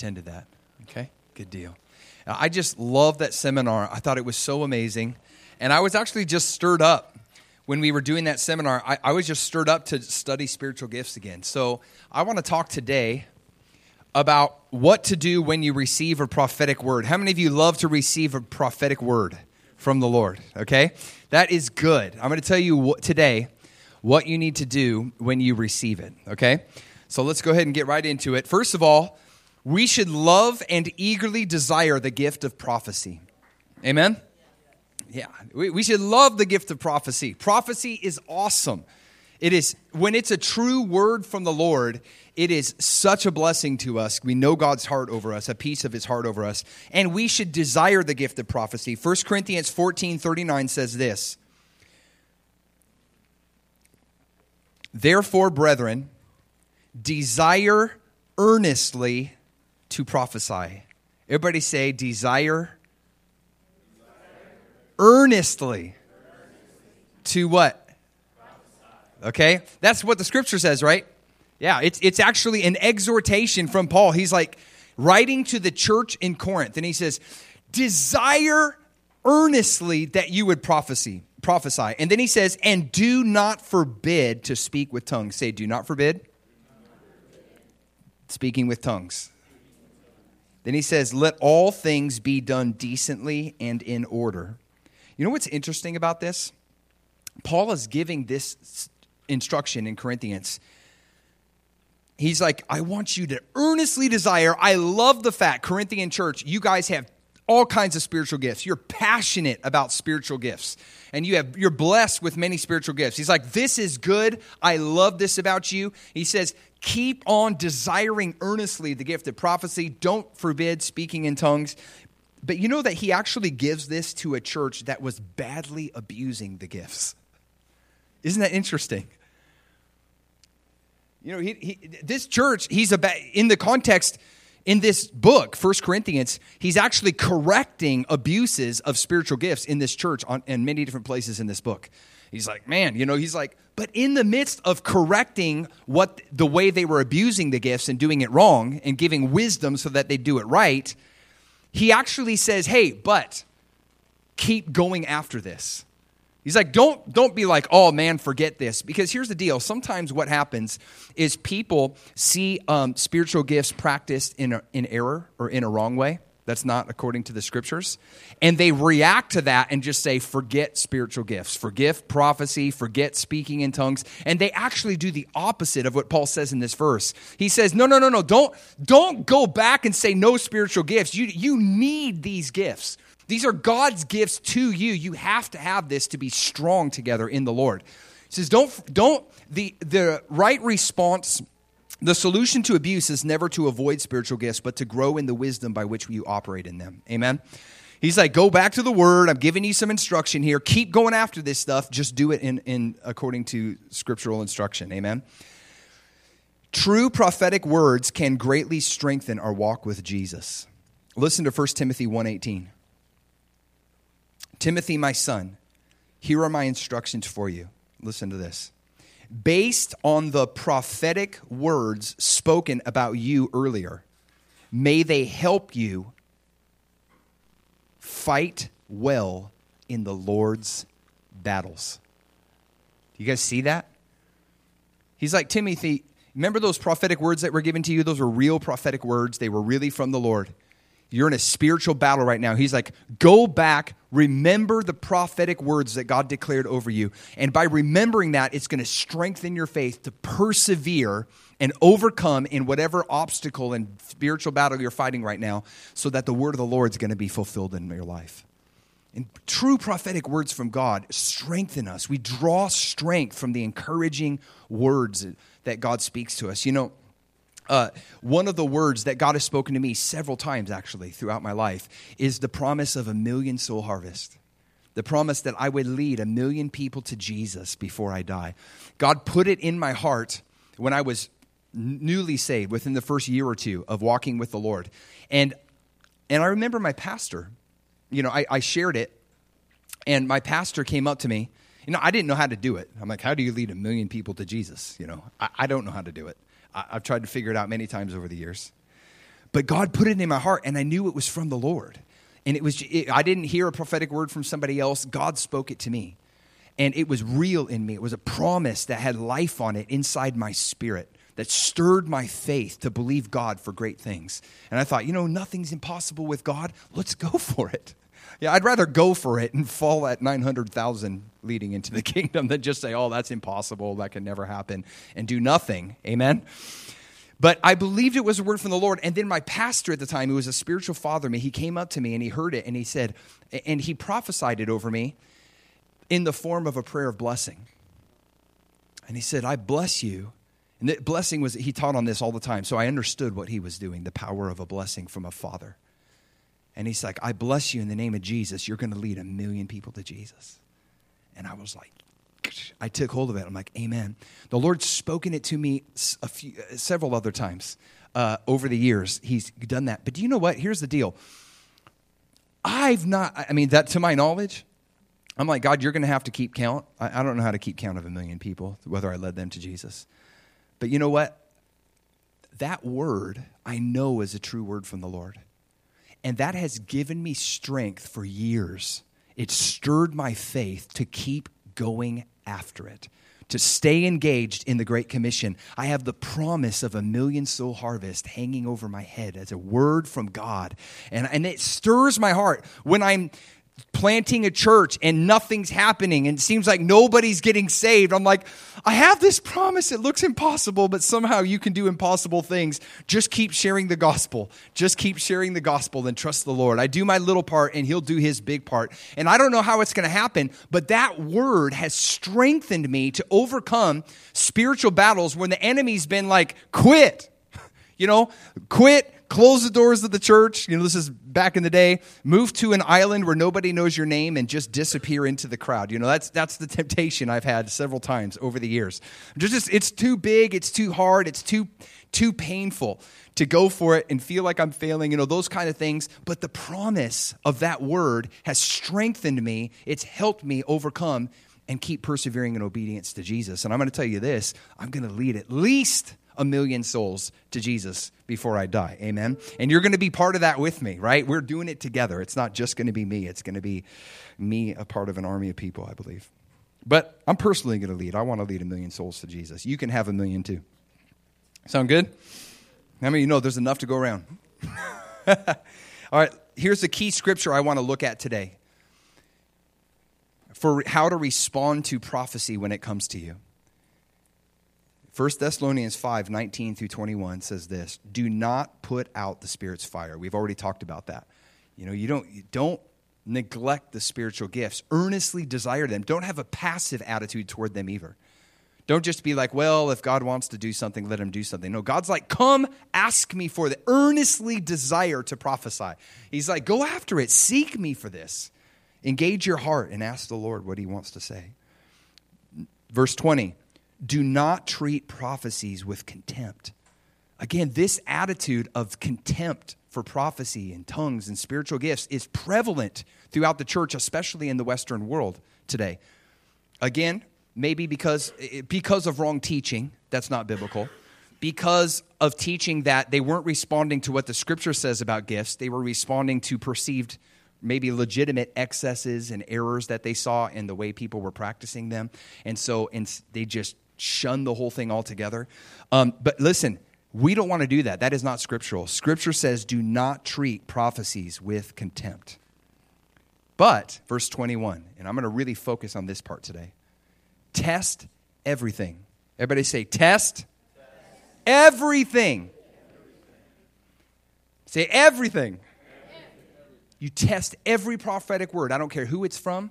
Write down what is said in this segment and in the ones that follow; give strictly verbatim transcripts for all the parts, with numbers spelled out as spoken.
attended that. Okay, good deal. I just love that seminar. I thought it was so amazing. And I was actually just stirred up when we were doing that seminar. I, I was just stirred up to study spiritual gifts again. So I want to talk today about what to do when you receive a prophetic word. How many of you love to receive a prophetic word from the Lord? Okay, that is good. I'm going to tell you what, today what you need to do when you receive it. Okay, so let's go ahead and get right into it. First of all, we should love and eagerly desire the gift of prophecy. Amen? Yeah, we, we should love the gift of prophecy. Prophecy is awesome. It is, when it's a true word from the Lord, it is such a blessing to us. We know God's heart over us, a piece of his heart over us. And we should desire the gift of prophecy. First Corinthians fourteen thirty-nine says this. Therefore, brethren, desire earnestly to prophesy. Everybody say, desire, desire. Earnestly. earnestly to what? Prophesy. Okay, that's what the scripture says, right? Yeah, it's it's actually an exhortation from Paul. He's like writing to the church in Corinth, and he says, desire earnestly that you would prophesy, prophesy. And then he says, and do not forbid to speak with tongues. Say, do not forbid. Speaking with tongues. Then he says, let all things be done decently and in order. You know what's interesting about this? Paul is giving this instruction in Corinthians. He's like, I want you to earnestly desire. I love the fact, Corinthian church, you guys have all kinds of spiritual gifts. You're passionate about spiritual gifts. And you have, you're blessed with many spiritual gifts. He's like, this is good. I love this about you. He says, keep on desiring earnestly the gift of prophecy. Don't forbid speaking in tongues. But you know that he actually gives this to a church that was badly abusing the gifts. Isn't that interesting? You know, he, he, this church, he's about, in the context, in this book, First Corinthians, he's actually correcting abuses of spiritual gifts in this church on, in many different places in this book. He's like, man, you know, he's like, but in the midst of correcting what the way they were abusing the gifts and doing it wrong and giving wisdom so that they do it right, he actually says, hey, but keep going after this. He's like, don't, don't be like, oh, man, forget this. Because here's the deal. Sometimes what happens is people see um, spiritual gifts practiced in, a, in error or in a wrong way. That's not according to the scriptures. And they react to that and just say, forget spiritual gifts. Forget prophecy. Forget speaking in tongues. And they actually do the opposite of what Paul says in this verse. He says, no, no, no, no. Don't, don't go back and say no spiritual gifts. You, you need these gifts. These are God's gifts to you. You have to have this to be strong together in the Lord. He says, don't, don't, the, the right response, the solution to abuse is never to avoid spiritual gifts, but to grow in the wisdom by which you operate in them. Amen? He's like, go back to the word. I'm giving you some instruction here. Keep going after this stuff. Just do it in, in according to scriptural instruction. Amen? True prophetic words can greatly strengthen our walk with Jesus. Listen to First Timothy one eighteen. Timothy, my son, here are my instructions for you. Listen to this. Based on the prophetic words spoken about you earlier, may they help you fight well in the Lord's battles. Do you guys see that? He's like, Timothy, remember those prophetic words that were given to you? Those were real prophetic words. They were really from the Lord. You're in a spiritual battle right now. He's like, go back, remember the prophetic words that God declared over you. And by remembering that, it's going to strengthen your faith to persevere and overcome in whatever obstacle and spiritual battle you're fighting right now, so that the word of the Lord is going to be fulfilled in your life. And true prophetic words from God strengthen us. We draw strength from the encouraging words that God speaks to us. You know, Uh, one of the words that God has spoken to me several times, actually, throughout my life, is the promise of a million soul harvest. The promise that I would lead a million people to Jesus before I die. God put it in my heart when I was newly saved, within the first year or two of walking with the Lord. And and I remember my pastor, you know, I, I shared it, and my pastor came up to me. You know, I didn't know how to do it. I'm like, how do you lead a million people to Jesus? You know, I, I don't know how to do it. I, I've tried to figure it out many times over the years. But God put it in my heart, and I knew it was from the Lord. And it was, it, I didn't hear a prophetic word from somebody else. God spoke it to me. And it was real in me. It was a promise that had life on it inside my spirit that stirred my faith to believe God for great things. And I thought, you know, nothing's impossible with God. Let's go for it. Yeah, I'd rather go for it and fall at nine hundred thousand leading into the kingdom than just say, oh, that's impossible. That can never happen, and do nothing. Amen. But I believed it was a word from the Lord. And then my pastor at the time, who was a spiritual father to me, he came up to me and he heard it and he said, and he prophesied it over me in the form of a prayer of blessing. And he said, I bless you. And the blessing was, he taught on this all the time. So I understood what he was doing, the power of a blessing from a father. And he's like, I bless you in the name of Jesus. You're going to lead a million people to Jesus. And I was like, I took hold of it. I'm like, amen. The Lord's spoken it to me a few, several other times uh, over the years. He's done that. But do you know what? Here's the deal. I've not, I mean, that to my knowledge, I'm like, God, you're going to have to keep count. I, I don't know how to keep count of a million people, whether I led them to Jesus. But you know what? That word I know is a true word from the Lord. And that has given me strength for years. It stirred my faith to keep going after it, to stay engaged in the Great Commission. I have the promise of a million soul harvest hanging over my head as a word from God. And, and it stirs my heart when I'm planting a church and nothing's happening and it seems like nobody's getting saved. I'm like, I have this promise. It looks impossible, but somehow you can do impossible things. Just keep sharing the gospel. Just keep sharing the gospel and trust the Lord. I do my little part and he'll do his big part. And I don't know how it's going to happen, but that word has strengthened me to overcome spiritual battles when the enemy's been like, quit, you know, quit. Close the doors of the church. You know, this is back in the day. Move to an island where nobody knows your name and just disappear into the crowd. You know, that's that's the temptation I've had several times over the years. Just, just it's too big, it's too hard, it's too too painful to go for it and feel like I'm failing, you know, those kind of things. But the promise of that word has strengthened me. It's helped me overcome and keep persevering in obedience to Jesus. And I'm going to tell you this, I'm going to lead at least a million souls to Jesus before I die. Amen. And you're going to be part of that with me, right? We're doing it together. It's not just going to be me. It's going to be me, a part of an army of people, I believe. But I'm personally going to lead. I want to lead a million souls to Jesus. You can have a million too. Sound good? How many of you know there's enough to go around? All right. Here's the key scripture I want to look at today for how to respond to prophecy when it comes to you. First Thessalonians five, nineteen through twenty-one says this, do not put out the Spirit's fire. We've already talked about that. You know, you don't, you don't neglect the spiritual gifts. Earnestly desire them. Don't have a passive attitude toward them either. Don't just be like, well, if God wants to do something, let him do something. No, God's like, come ask me for that. Earnestly desire to prophesy. He's like, go after it. Seek me for this. Engage your heart and ask the Lord what he wants to say. Verse twenty. Do not treat prophecies with contempt. Again, this attitude of contempt for prophecy and tongues and spiritual gifts is prevalent throughout the church, especially in the Western world today. Again, maybe because, because of wrong teaching, that's not biblical. Because of teaching that they weren't responding to what the Scripture says about gifts, they were responding to perceived maybe legitimate excesses and errors that they saw in the way people were practicing them. And so and they just shun the whole thing altogether. Um, but listen, we don't want to do that. That is not scriptural. Scripture says do not treat prophecies with contempt. But, verse twenty-one, and I'm going to really focus on this part today. Test everything. Everybody say, test, test. Everything. Say everything. You test every prophetic word. I don't care who it's from.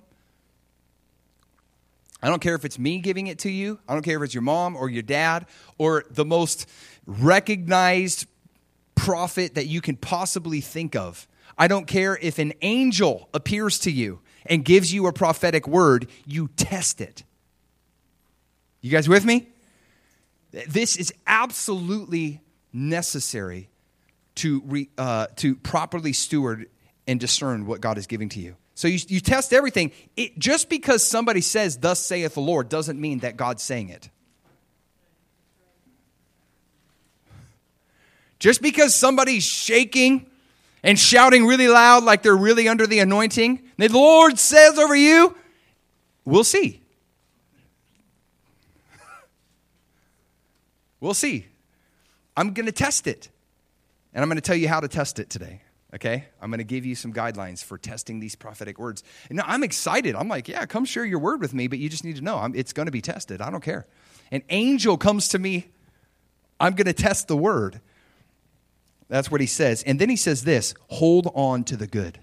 I don't care if it's me giving it to you. I don't care if it's your mom or your dad or the most recognized prophet that you can possibly think of. I don't care if an angel appears to you and gives you a prophetic word. You test it. You guys with me? This is absolutely necessary to re, uh, to properly steward and discern what God is giving to you. So you, you test everything. It, just because somebody says, thus saith the Lord, doesn't mean that God's saying it. Just because somebody's shaking and shouting really loud like they're really under the anointing, the Lord says over you, we'll see. We'll see. I'm going to test it. And I'm going to tell you how to test it today. Okay? I'm going to give you some guidelines for testing these prophetic words. And now I'm excited. I'm like, yeah, come share your word with me, but you just need to know I'm, it's going to be tested. I don't care. An angel comes to me. I'm going to test the word. That's what he says. And then he says this, hold on to the good.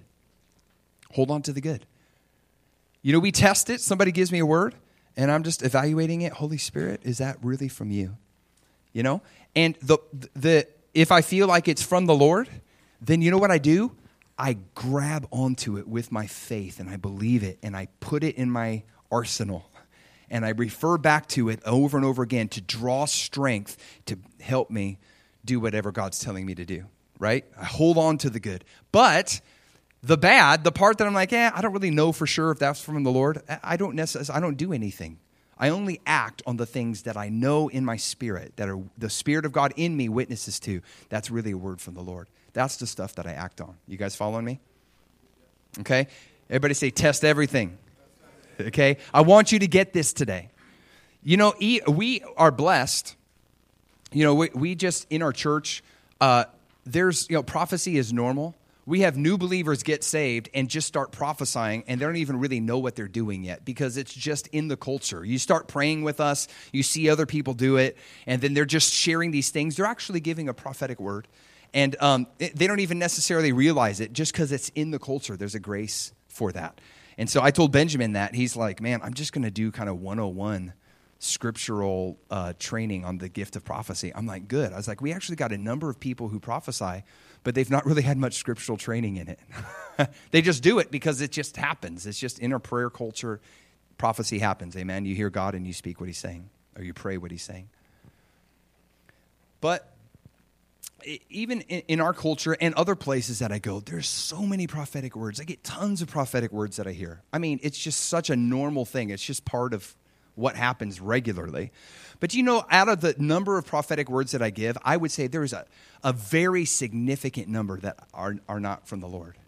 Hold on to the good. You know, we test it. Somebody gives me a word, and I'm just evaluating it. Holy Spirit, is that really from you? You know? And the the if I feel like it's from the Lord, then you know what I do? I grab onto it with my faith, and I believe it, and I put it in my arsenal. And I refer back to it over and over again to draw strength to help me do whatever God's telling me to do, right? I hold on to the good. But the bad, the part that I'm like, eh, I don't really know for sure if that's from the Lord, I don't necessarily, I don't do anything. I only act on the things that I know in my spirit, that are the Spirit of God in me witnesses to. That's really a word from the Lord. That's the stuff that I act on. You guys following me? Okay? Everybody say, test everything. Okay? I want you to get this today. You know, we are blessed. You know, we, we just, in our church, uh, there's, you know, prophecy is normal. We have new believers get saved and just start prophesying, and they don't even really know what they're doing yet because it's just in the culture. You start praying with us, you see other people do it, and then they're just sharing these things. They're actually giving a prophetic word, and um, it, they don't even necessarily realize it just because it's in the culture. There's a grace for that. And so I told Benjamin that. He's like, man, I'm just going to do kind of one oh one scriptural uh, training on the gift of prophecy. I'm like, good. I was like, we actually got a number of people who prophesy, but they've not really had much scriptural training in it. They just do it because it just happens. It's just in our prayer culture, prophecy happens. Amen. You hear God and you speak what he's saying, or you pray what he's saying. But even in our culture and other places that I go, there's so many prophetic words. I get tons of prophetic words that I hear. I mean, it's just such a normal thing. It's just part of what happens regularly. But you know, out of the number of prophetic words that I give, I would say there is a, a very significant number that are, are not from the Lord.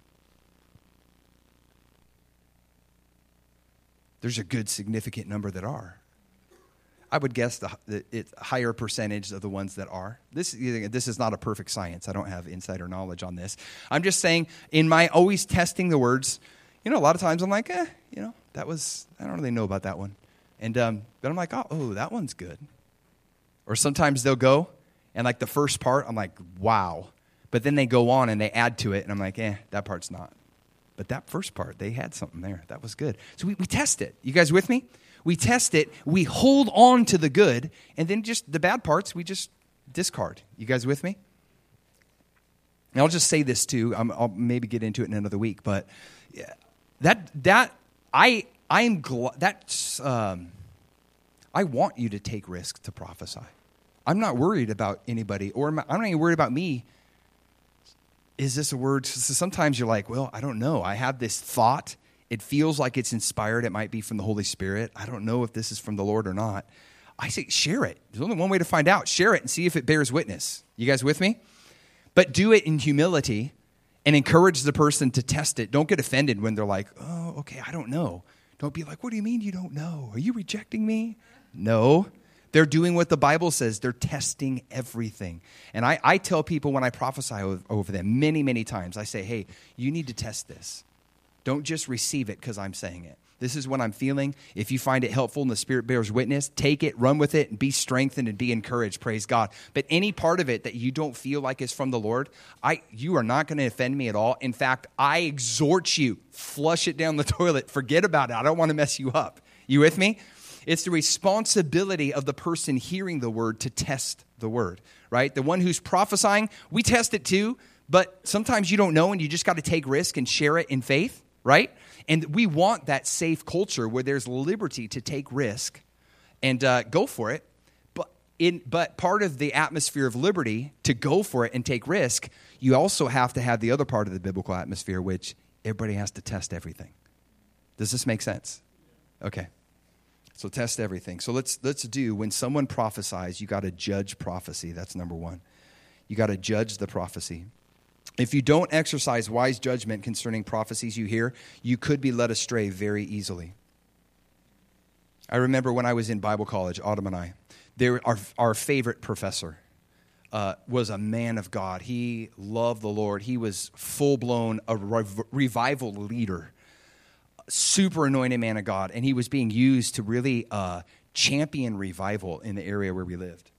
There's a good significant number that are. I would guess the, the it's a higher percentage of the ones that are. This, this is not a perfect science. I don't have insider knowledge on this. I'm just saying, in my always testing the words, you know, a lot of times I'm like, eh, you know, that was, I don't really know about that one. And um, then I'm like, oh, oh, that one's good. Or sometimes they'll go, and like the first part, I'm like, wow. But then they go on and they add to it, and I'm like, eh, that part's not. But that first part, they had something there. That was good. So we, we test it. You guys with me? We test it. We hold on to the good, and then just the bad parts, we just discard. You guys with me? And I'll just say this too. I'm, I'll maybe get into it in another week, but yeah, that that I I'm gl- that's um, I want you to take risks to prophesy. I'm not worried about anybody, or I'm not even worried about me. Is this a word? So sometimes you're like, well, I don't know. I have this thought. It feels like it's inspired. It might be from the Holy Spirit. I don't know if this is from the Lord or not. I say share it. There's only one way to find out. Share it and see if it bears witness. You guys with me? But do it in humility and encourage the person to test it. Don't get offended when they're like, oh, okay, I don't know. Don't be like, what do you mean you don't know? Are you rejecting me? No. They're doing what the Bible says. They're testing everything. And I, I tell people when I prophesy over, over them many, many times, I say, hey, you need to test this. Don't just receive it because I'm saying it. This is what I'm feeling. If you find it helpful and the Spirit bears witness, take it, run with it, and be strengthened and be encouraged. Praise God. But any part of it that you don't feel like is from the Lord, I you are not going to offend me at all. In fact, I exhort you, flush it down the toilet. Forget about it. I don't want to mess you up. You with me? It's the responsibility of the person hearing the word to test the word, right? The one who's prophesying, we test it too, but sometimes you don't know and you just got to take risk and share it in faith, right? And we want that safe culture where there's liberty to take risk and uh, go for it. But in but part of the atmosphere of liberty to go for it and take risk, you also have to have the other part of the biblical atmosphere, which everybody has to test everything. Does this make sense? Okay. So test everything. So let's let's do, when someone prophesies, you got to judge prophecy. That's number one. You got to judge the prophecy. If you don't exercise wise judgment concerning prophecies you hear, you could be led astray very easily. I remember when I was in Bible college, Autumn and I, there, our, our favorite professor uh, was a man of God. He loved the Lord. He was full-blown a rev- revival leader, super anointed man of God, and he was being used to really uh, champion revival in the area where we lived.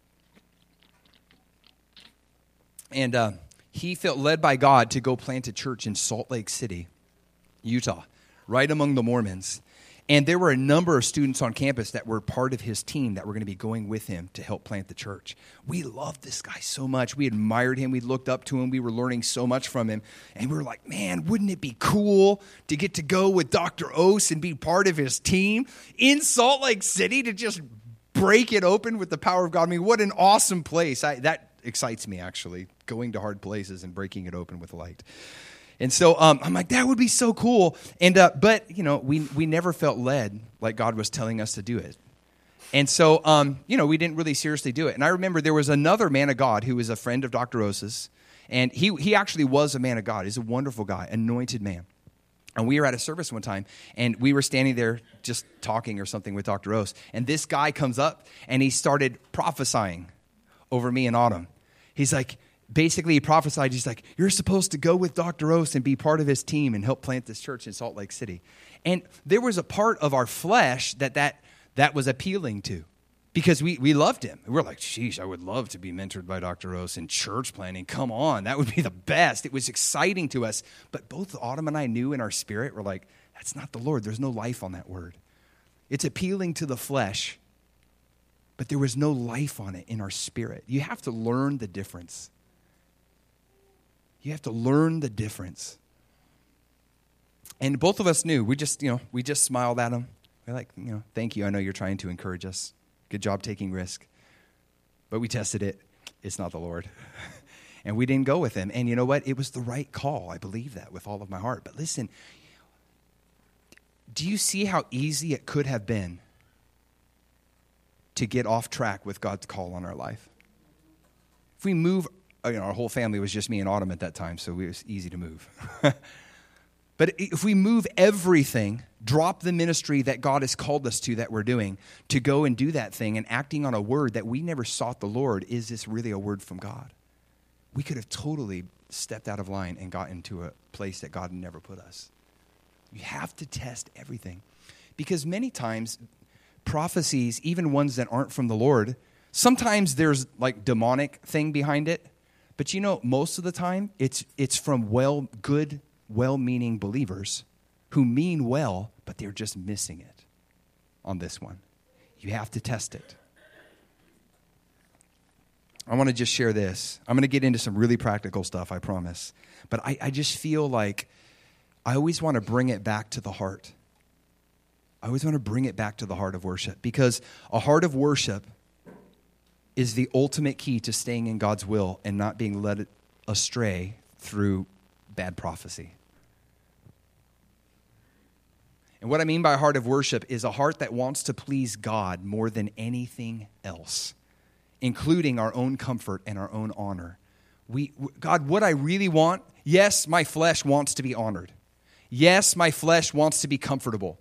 And uh, he felt led by God to go plant a church in Salt Lake City, Utah, right among the Mormons. And there were a number of students on campus that were part of his team that were going to be going with him to help plant the church. We loved this guy so much. We admired him. We looked up to him. We were learning so much from him. And we were like, man, wouldn't it be cool to get to go with Doctor Ose and be part of his team in Salt Lake City to just break it open with the power of God? I mean, what an awesome place. I, that excites me, actually, going to hard places and breaking it open with light. And so um, I'm like, that would be so cool. And uh, but, you know, we we never felt led like God was telling us to do it. And so, um, you know, we didn't really seriously do it. And I remember there was another man of God who was a friend of Doctor Ose's. And he he actually was a man of God. He's a wonderful guy, anointed man. And we were at a service one time, and we were standing there just talking or something with Doctor Ose. And this guy comes up, and he started prophesying over me and Autumn. He's like, basically he prophesied, he's like, you're supposed to go with Doctor Ose and be part of his team and help plant this church in Salt Lake City. And there was a part of our flesh that that, that was appealing to because we, we loved him. We were like, sheesh, I would love to be mentored by Doctor Ose in church planting. Come on, that would be the best. It was exciting to us. But both Autumn and I knew in our spirit, we're like, that's not the Lord. There's no life on that word. It's appealing to the flesh, but there was no life on it in our spirit. You have to learn the difference. You have to learn the difference. And both of us knew. We just, you know, we just smiled at him. We're like, you know, thank you. I know you're trying to encourage us. Good job taking risk. But we tested it. It's not the Lord. And we didn't go with him. And you know what? It was the right call. I believe that with all of my heart. But listen, do you see how easy it could have been to get off track with God's call on our life? If we move, you know, our whole family was just me and Autumn at that time, so it was easy to move. But if we move everything, drop the ministry that God has called us to that we're doing, to go and do that thing and acting on a word that we never sought the Lord, is this really a word from God? We could have totally stepped out of line and got into a place that God never put us. You have to test everything. Because many times, prophecies, even ones that aren't from the Lord, sometimes there's like demonic thing behind it. But you know, most of the time, it's it's from well, good, well-meaning believers who mean well, but they're just missing it on this one. You have to test it. I want to just share this. I'm going to get into some really practical stuff, I promise. But I, I just feel like I always want to bring it back to the heart. I always want to bring it back to the heart of worship, because a heart of worship is the ultimate key to staying in God's will and not being led astray through bad prophecy. And what I mean by a heart of worship is a heart that wants to please God more than anything else, including our own comfort and our own honor. We, God, what I really want, yes, my flesh wants to be honored. Yes, my flesh wants to be comfortable.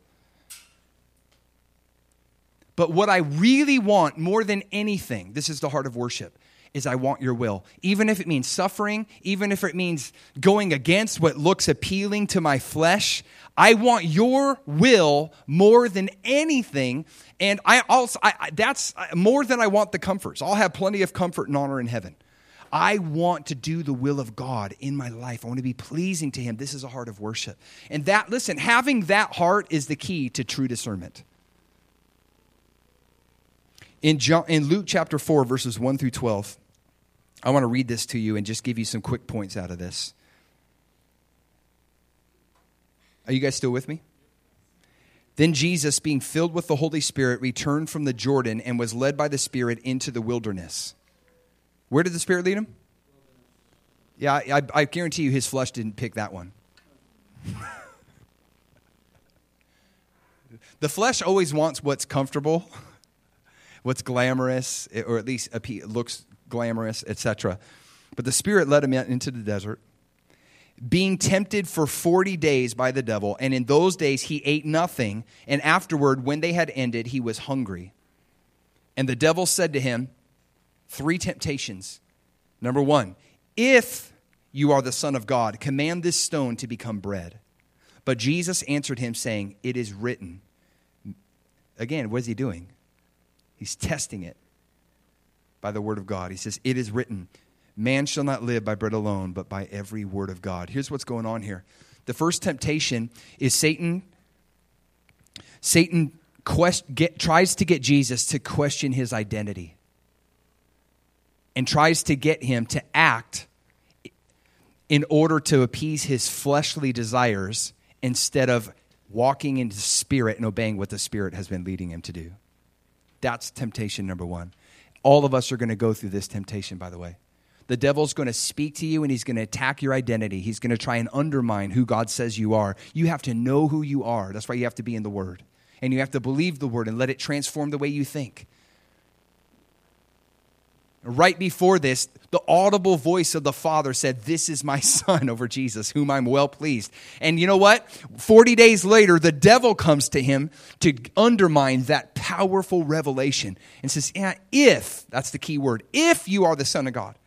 But what I really want more than anything, this is the heart of worship, is I want your will. Even if it means suffering, even if it means going against what looks appealing to my flesh, I want your will more than anything. And I also I, that's more than I want the comforts. I'll have plenty of comfort and honor in heaven. I want to do the will of God in my life. I want to be pleasing to him. This is a heart of worship. And that, listen, having that heart is the key to true discernment. In, John, in Luke chapter four, verses one through twelve, I want to read this to you and just give you some quick points out of this. Are you guys still with me? Then Jesus, being filled with the Holy Spirit, returned from the Jordan and was led by the Spirit into the wilderness. Where did the Spirit lead him? Yeah, I, I guarantee you his flesh didn't pick that one. The flesh always wants what's comfortable, what's glamorous, or at least looks glamorous, et cetera. But the Spirit led him into the desert, being tempted for forty days by the devil. And in those days he ate nothing. And afterward, when they had ended, he was hungry. And the devil said to him, three temptations. Number one, if you are the Son of God, command this stone to become bread. But Jesus answered him, saying, it is written. Again, what is he doing? He's testing it by the word of God. He says, it is written, man shall not live by bread alone, but by every word of God. Here's what's going on here. The first temptation is Satan. Satan quest, get, tries to get Jesus to question his identity and tries to get him to act in order to appease his fleshly desires instead of walking in the Spirit and obeying what the Spirit has been leading him to do. That's temptation number one. All of us are going to go through this temptation, by the way. The devil's going to speak to you and he's going to attack your identity. He's going to try and undermine who God says you are. You have to know who you are. That's why you have to be in the Word. And you have to believe the Word and let it transform the way you think. Right before this, the audible voice of the Father said, this is my Son over Jesus, whom I'm well pleased. And you know what? forty days later, the devil comes to him to undermine that powerful revelation and says, yeah, if, that's the key word, if you are the Son of God.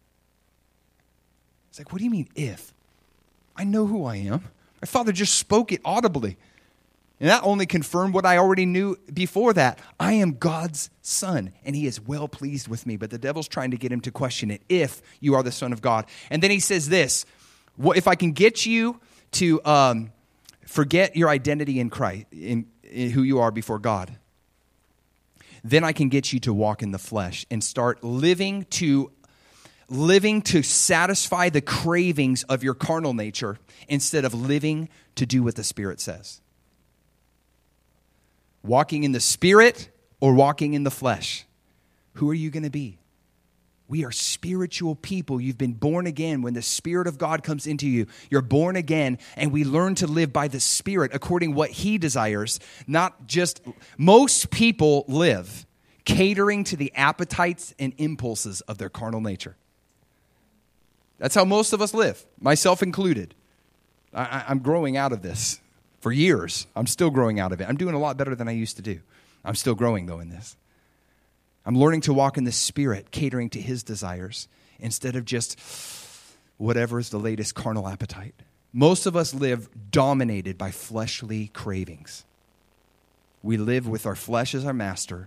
It's like, what do you mean if? I know who I am. My Father just spoke it audibly. And that only confirmed what I already knew before that. I am God's Son, and he is well pleased with me. But the devil's trying to get him to question it, if you are the Son of God. And then he says this, what, if I can get you to um, forget your identity in Christ, in, in who you are before God, then I can get you to walk in the flesh and start living to living to satisfy the cravings of your carnal nature instead of living to do what the Spirit says. Walking in the Spirit or walking in the flesh? Who are you going to be? We are spiritual people. You've been born again. When the Spirit of God comes into you, you're born again, and we learn to live by the Spirit according to what He desires, not just... Most people live catering to the appetites and impulses of their carnal nature. That's how most of us live, myself included. I, I'm growing out of this. For years, I'm still growing out of it. I'm doing a lot better than I used to do. I'm still growing, though, in this. I'm learning to walk in the Spirit, catering to His desires, instead of just whatever is the latest carnal appetite. Most of us live dominated by fleshly cravings. We live with our flesh as our master.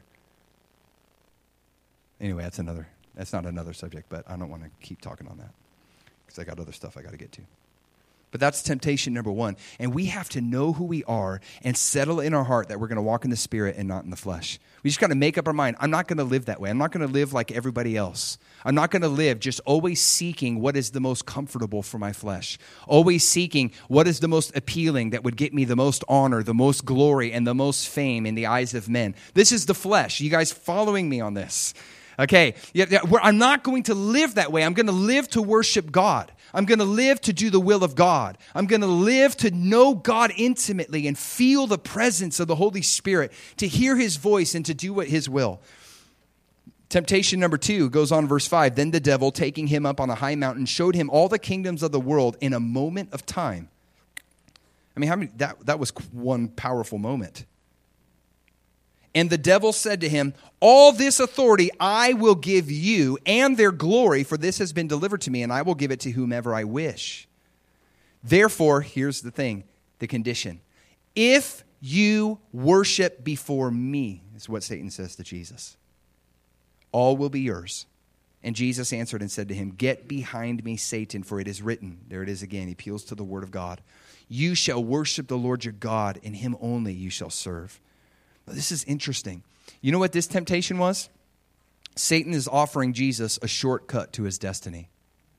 Anyway, that's another. That's not another subject, but I don't want to keep talking on that because I got other stuff I got to get to. But that's temptation number one. And we have to know who we are and settle in our heart that we're going to walk in the Spirit and not in the flesh. We just got to make up our mind. I'm not going to live that way. I'm not going to live like everybody else. I'm not going to live just always seeking what is the most comfortable for my flesh. Always seeking what is the most appealing that would get me the most honor, the most glory, and the most fame in the eyes of men. This is the flesh. You guys following me on this? Okay, I'm not going to live that way. I'm going to live to worship God. I'm going to live to do the will of God. I'm going to live to know God intimately and feel the presence of the Holy Spirit, to hear His voice and to do what His will. Temptation number two goes on verse five. Then the devil, taking him up on a high mountain, showed him all the kingdoms of the world in a moment of time. I mean, how many, that, that was one powerful moment. And the devil said to him, all this authority I will give you and their glory, for this has been delivered to me, and I will give it to whomever I wish. Therefore, here's the thing, the condition. If you worship before me, is what Satan says to Jesus, all will be yours. And Jesus answered and said to him, get behind me, Satan, for it is written. There it is again. He appeals to the word of God. You shall worship the Lord your God, and him only you shall serve. This is interesting. You know what this temptation was? Satan is offering Jesus a shortcut to his destiny.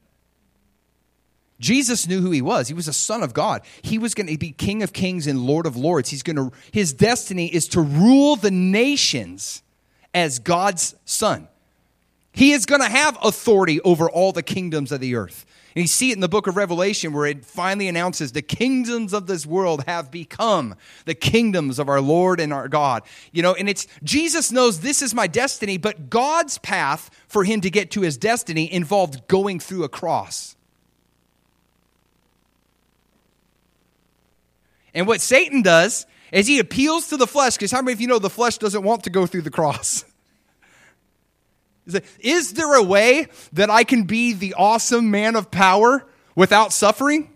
Jesus knew who he was. He was a son of God. He was going to be King of Kings and Lord of Lords. He's going to, his destiny is to rule the nations as God's son. He is going to have authority over all the kingdoms of the earth. And you see it in the book of Revelation where it finally announces the kingdoms of this world have become the kingdoms of our Lord and our God. You know, and it's, Jesus knows this is my destiny, but God's path for him to get to his destiny involved going through a cross. And what Satan does is he appeals to the flesh, because how many of you know the flesh doesn't want to go through the cross? Is there a way that I can be the awesome man of power without suffering?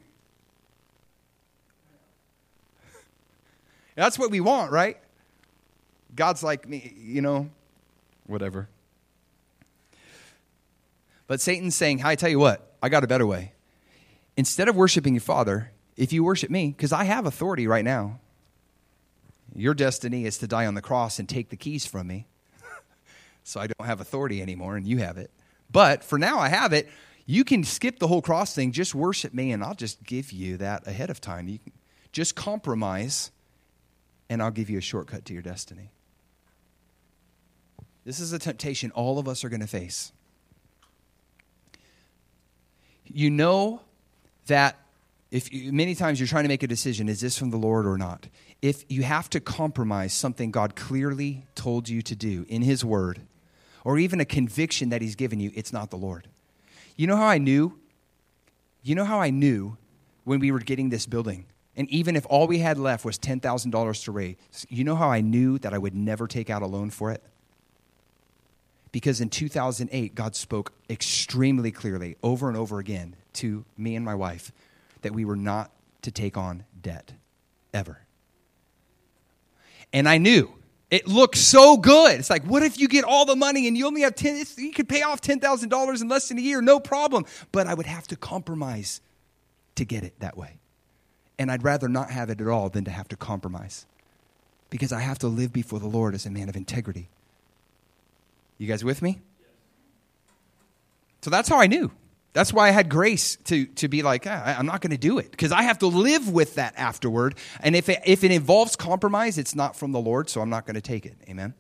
That's what we want, right? God's like, me, you know, whatever. But Satan's saying, I tell you what, I got a better way. Instead of worshiping your Father, if you worship me, because I have authority right now, your destiny is to die on the cross and take the keys from me. So I don't have authority anymore, and you have it. But for now I have it. You can skip the whole cross thing. Just worship me, and I'll just give you that ahead of time. You can just compromise, and I'll give you a shortcut to your destiny. This is a temptation all of us are going to face. You know that if you, many times you're trying to make a decision, is this from the Lord or not? If you have to compromise something God clearly told you to do in his word, or even a conviction that he's given you, it's not the Lord. You know how I knew? You know how I knew when we were getting this building? And even if all we had left was ten thousand dollars to raise, you know how I knew that I would never take out a loan for it? Because in two thousand eight, God spoke extremely clearly over and over again to me and my wife that we were not to take on debt, ever. And I knew. It looked so good. It's like, what if you get all the money and you only have ten, you could pay off ten thousand dollars in less than a year, no problem. But I would have to compromise to get it that way. And I'd rather not have it at all than to have to compromise. Because I have to live before the Lord as a man of integrity. You guys with me? So that's how I knew. That's why I had grace to, to be like, ah, I'm not going to do it. Because I have to live with that afterward. And if it, if it involves compromise, it's not from the Lord, so I'm not going to take it. Amen?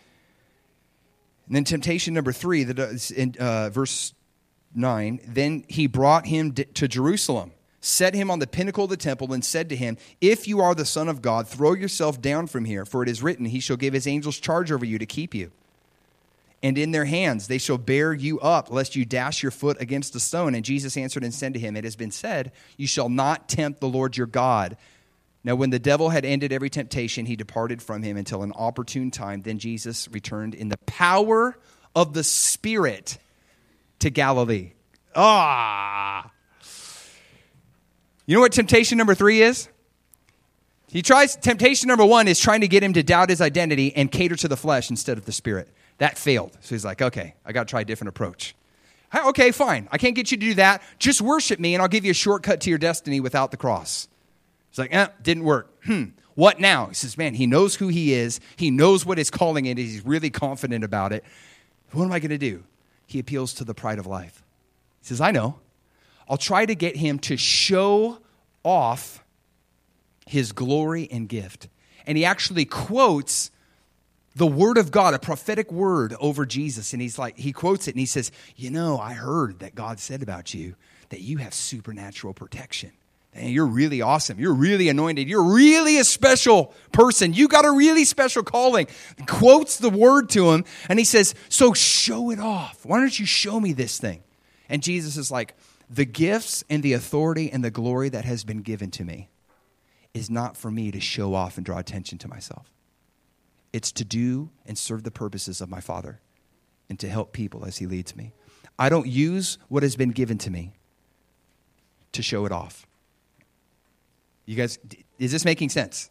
And then temptation number three, that is in uh, verse nine, then he brought him to Jerusalem, set him on the pinnacle of the temple, and said to him, if you are the Son of God, throw yourself down from here, for it is written, he shall give his angels charge over you to keep you. And in their hands they shall bear you up, lest you dash your foot against a stone. And Jesus answered and said to him, it has been said, you shall not tempt the Lord your God. Now when the devil had ended every temptation, he departed from him until an opportune time. Then Jesus returned in the power of the Spirit to Galilee. Ah! You know what temptation number three is? He tries, temptation number one is trying to get him to doubt his identity and cater to the flesh instead of the Spirit. That failed. So he's like, okay, I got to try a different approach. Okay, fine. I can't get you to do that. Just worship me and I'll give you a shortcut to your destiny without the cross. He's like, eh, didn't work. Hmm, what now? He says, man, he knows who he is. He knows what his calling is. He's really confident about it. What am I going to do? He appeals to the pride of life. He says, I know. I'll try to get him to show off his glory and gift. And he actually quotes the word of God, a prophetic word over Jesus. And he's like, he quotes it and he says, you know, I heard that God said about you that you have supernatural protection. And you're really awesome. You're really anointed. You're really a special person. You got a really special calling. He quotes the word to him and he says, so show it off. Why don't you show me this thing? And Jesus is like, the gifts and the authority and the glory that has been given to me is not for me to show off and draw attention to myself. It's to do and serve the purposes of my Father and to help people as he leads me. I don't use what has been given to me to show it off. You guys, is this making sense?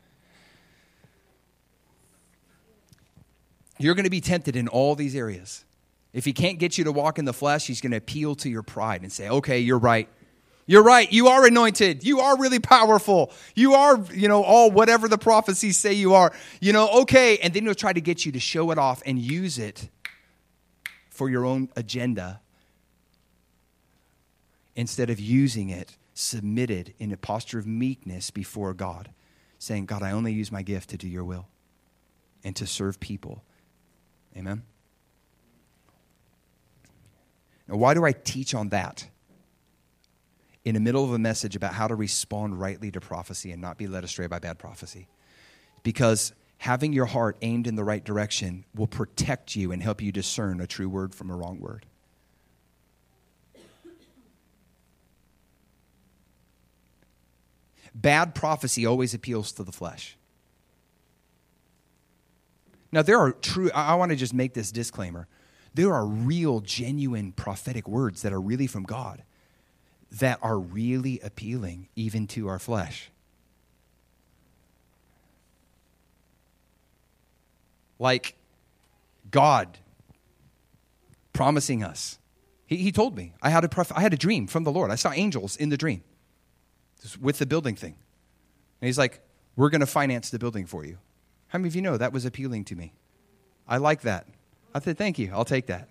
You're going to be tempted in all these areas. If he can't get you to walk in the flesh, he's going to appeal to your pride and say, okay, you're right. You're right. You are anointed. You are really powerful. You are, you know, all whatever the prophecies say you are. You know, okay. And then he'll try to get you to show it off and use it for your own agenda instead of using it submitted in a posture of meekness before God, saying, God, I only use my gift to do your will and to serve people. Amen? Now, why do I teach on that? in the middle of a message about how to respond rightly to prophecy and not be led astray by bad prophecy. Because having your heart aimed in the right direction will protect you and help you discern a true word from a wrong word. Bad prophecy always appeals to the flesh. Now, there are true, I want to just make this disclaimer. There are real, genuine prophetic words that are really from God that are really appealing even to our flesh. Like God promising us. He, he told me, I had, a prof- I had a dream from the Lord. I saw angels in the dream with the building thing. And he's like, we're going to finance the building for you. How many of you know that was appealing to me? I like that. I said, thank you. I'll take that.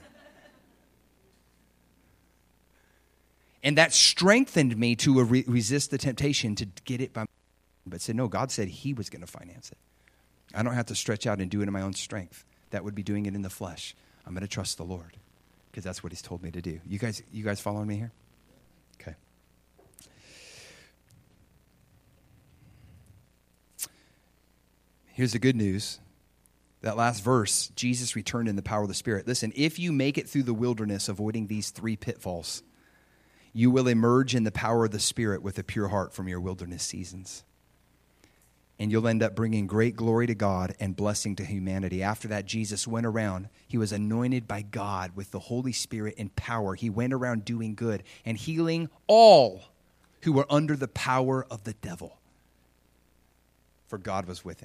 And that strengthened me to a re- resist the temptation to get it by, but said, no, God said he was going to finance it. I don't have to stretch out and do it in my own strength. That would be doing it in the flesh. I'm going to trust the Lord because that's what he's told me to do. You guys, you guys following me here? Okay. Here's the good news. That last verse, Jesus returned in the power of the Spirit. Listen, if you make it through the wilderness avoiding these three pitfalls, you will emerge in the power of the Spirit with a pure heart from your wilderness seasons. And you'll end up bringing great glory to God and blessing to humanity. After that, Jesus went around. He was anointed by God with the Holy Spirit and power. He went around doing good and healing all who were under the power of the devil. For God was with him.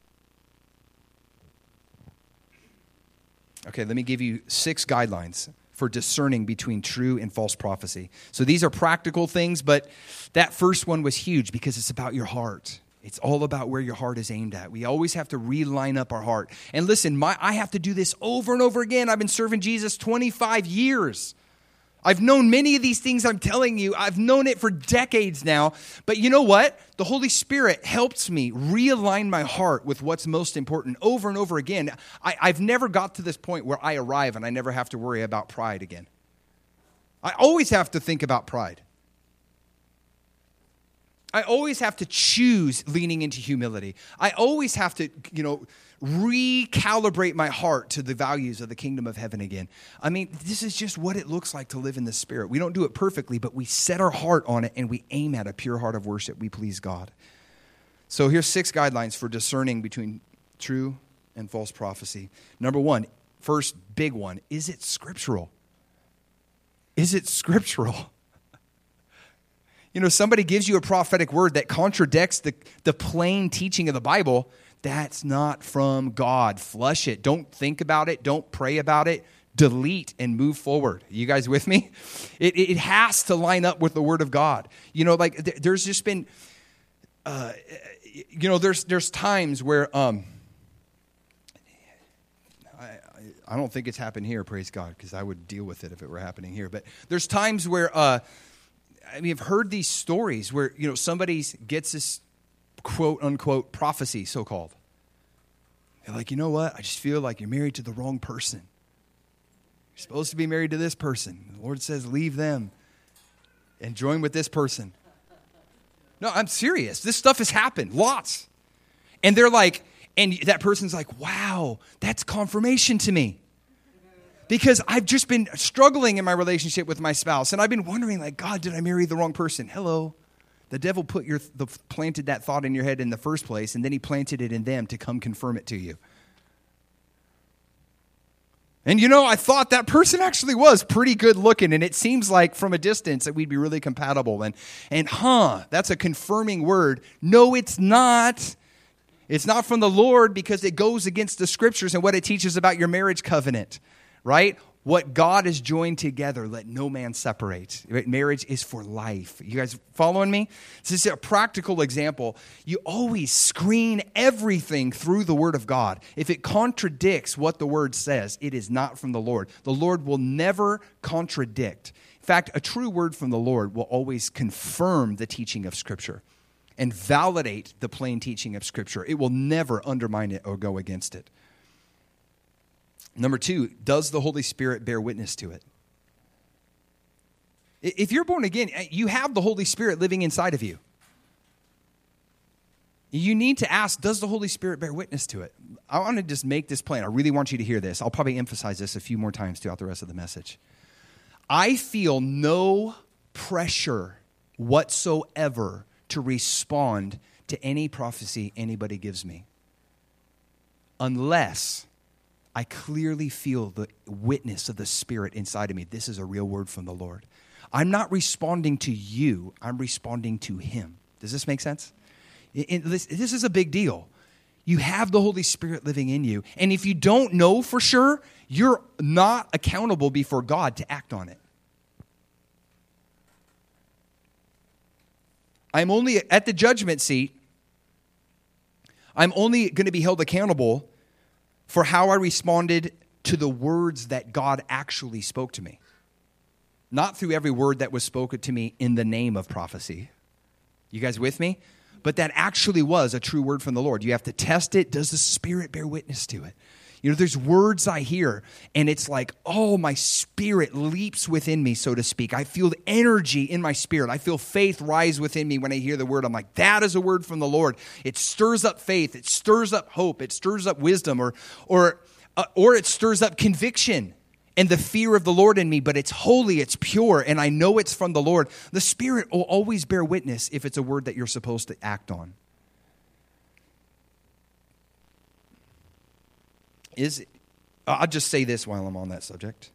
Okay, let me give you six guidelines for discerning between true and false prophecy. So these are practical things, but that first one was huge because it's about your heart. It's all about where your heart is aimed at. We always have to reline up our heart. And listen, my, I have to do this over and over again. I've been serving Jesus twenty-five years. I've known many of these things I'm telling you. I've known it for decades now. But you know what? The Holy Spirit helps me realign my heart with what's most important over and over again. I, I've never got to this point where I arrive and I never have to worry about pride again. I always have to think about pride. I always have to choose leaning into humility. I always have to, you know, recalibrate my heart to the values of the kingdom of heaven again. I mean, this is just what it looks like to live in the Spirit. We don't do it perfectly, but we set our heart on it and we aim at a pure heart of worship. We please God. So here's six guidelines for discerning between true and false prophecy. Number one, first big one, is it scriptural? Is it scriptural? You know, somebody gives you a prophetic word that contradicts the, the plain teaching of the Bible. That's not from God. Flush it. Don't think about it. Don't pray about it. Delete and move forward. You guys with me? It, it has to line up with the Word of God. You know, like th- there's just been, uh, you know, there's there's times where um, I, I don't think it's happened here, praise God, because I would deal with it if it were happening here. But there's times where, uh, I mean, I've heard these stories where, you know, somebody gets this quote unquote prophecy, so-called. They're like, you know what? I just feel like you're married to the wrong person. You're supposed to be married to this person. The Lord says, leave them and join with this person. No, I'm serious. This stuff has happened. Lots. And they're like, and that person's like, wow, that's confirmation to me. Because I've just been struggling in my relationship with my spouse. And I've been wondering, like, God, did I marry the wrong person? Hello. The devil put your the, planted that thought in your head in the first place, and then he planted it in them to come confirm it to you. And you know, I thought that person actually was pretty good looking, and it seems like from a distance that we'd be really compatible. And, and huh, that's a confirming word. No, it's not. It's not from the Lord because it goes against the scriptures and what it teaches about your marriage covenant. Right? What God has joined together, let no man separate. Marriage is for life. You guys following me? This is a practical example. You always screen everything through the Word of God. If it contradicts what the Word says, it is not from the Lord. The Lord will never contradict. In fact, a true word from the Lord will always confirm the teaching of Scripture and validate the plain teaching of Scripture. It will never undermine it or go against it. Number two, does the Holy Spirit bear witness to it? If you're born again, you have the Holy Spirit living inside of you. You need to ask, does the Holy Spirit bear witness to it? I want to just make this plain. I really want you to hear this. I'll probably emphasize this a few more times throughout the rest of the message. I feel no pressure whatsoever to respond to any prophecy anybody gives me, unless I clearly feel the witness of the Spirit inside of me. This is a real word from the Lord. I'm not responding to you. I'm responding to Him. Does this make sense? It, this, this is a big deal. You have the Holy Spirit living in you. And if you don't know for sure, you're not accountable before God to act on it. I'm only at the judgment seat. I'm only going to be held accountable for how I responded to the words that God actually spoke to me. Not through every word that was spoken to me in the name of prophecy. You guys with me? But that actually was a true word from the Lord. You have to test it. Does the Spirit bear witness to it? You know, there's words I hear, and it's like, oh, my spirit leaps within me, so to speak. I feel the energy in my spirit. I feel faith rise within me when I hear the word. I'm like, that is a word from the Lord. It stirs up faith. It stirs up hope. It stirs up wisdom, or, or, uh, or it stirs up conviction and the fear of the Lord in me, but it's holy, it's pure, and I know it's from the Lord. The Spirit will always bear witness if it's a word that you're supposed to act on. Is I'll just say this while I'm on that subject.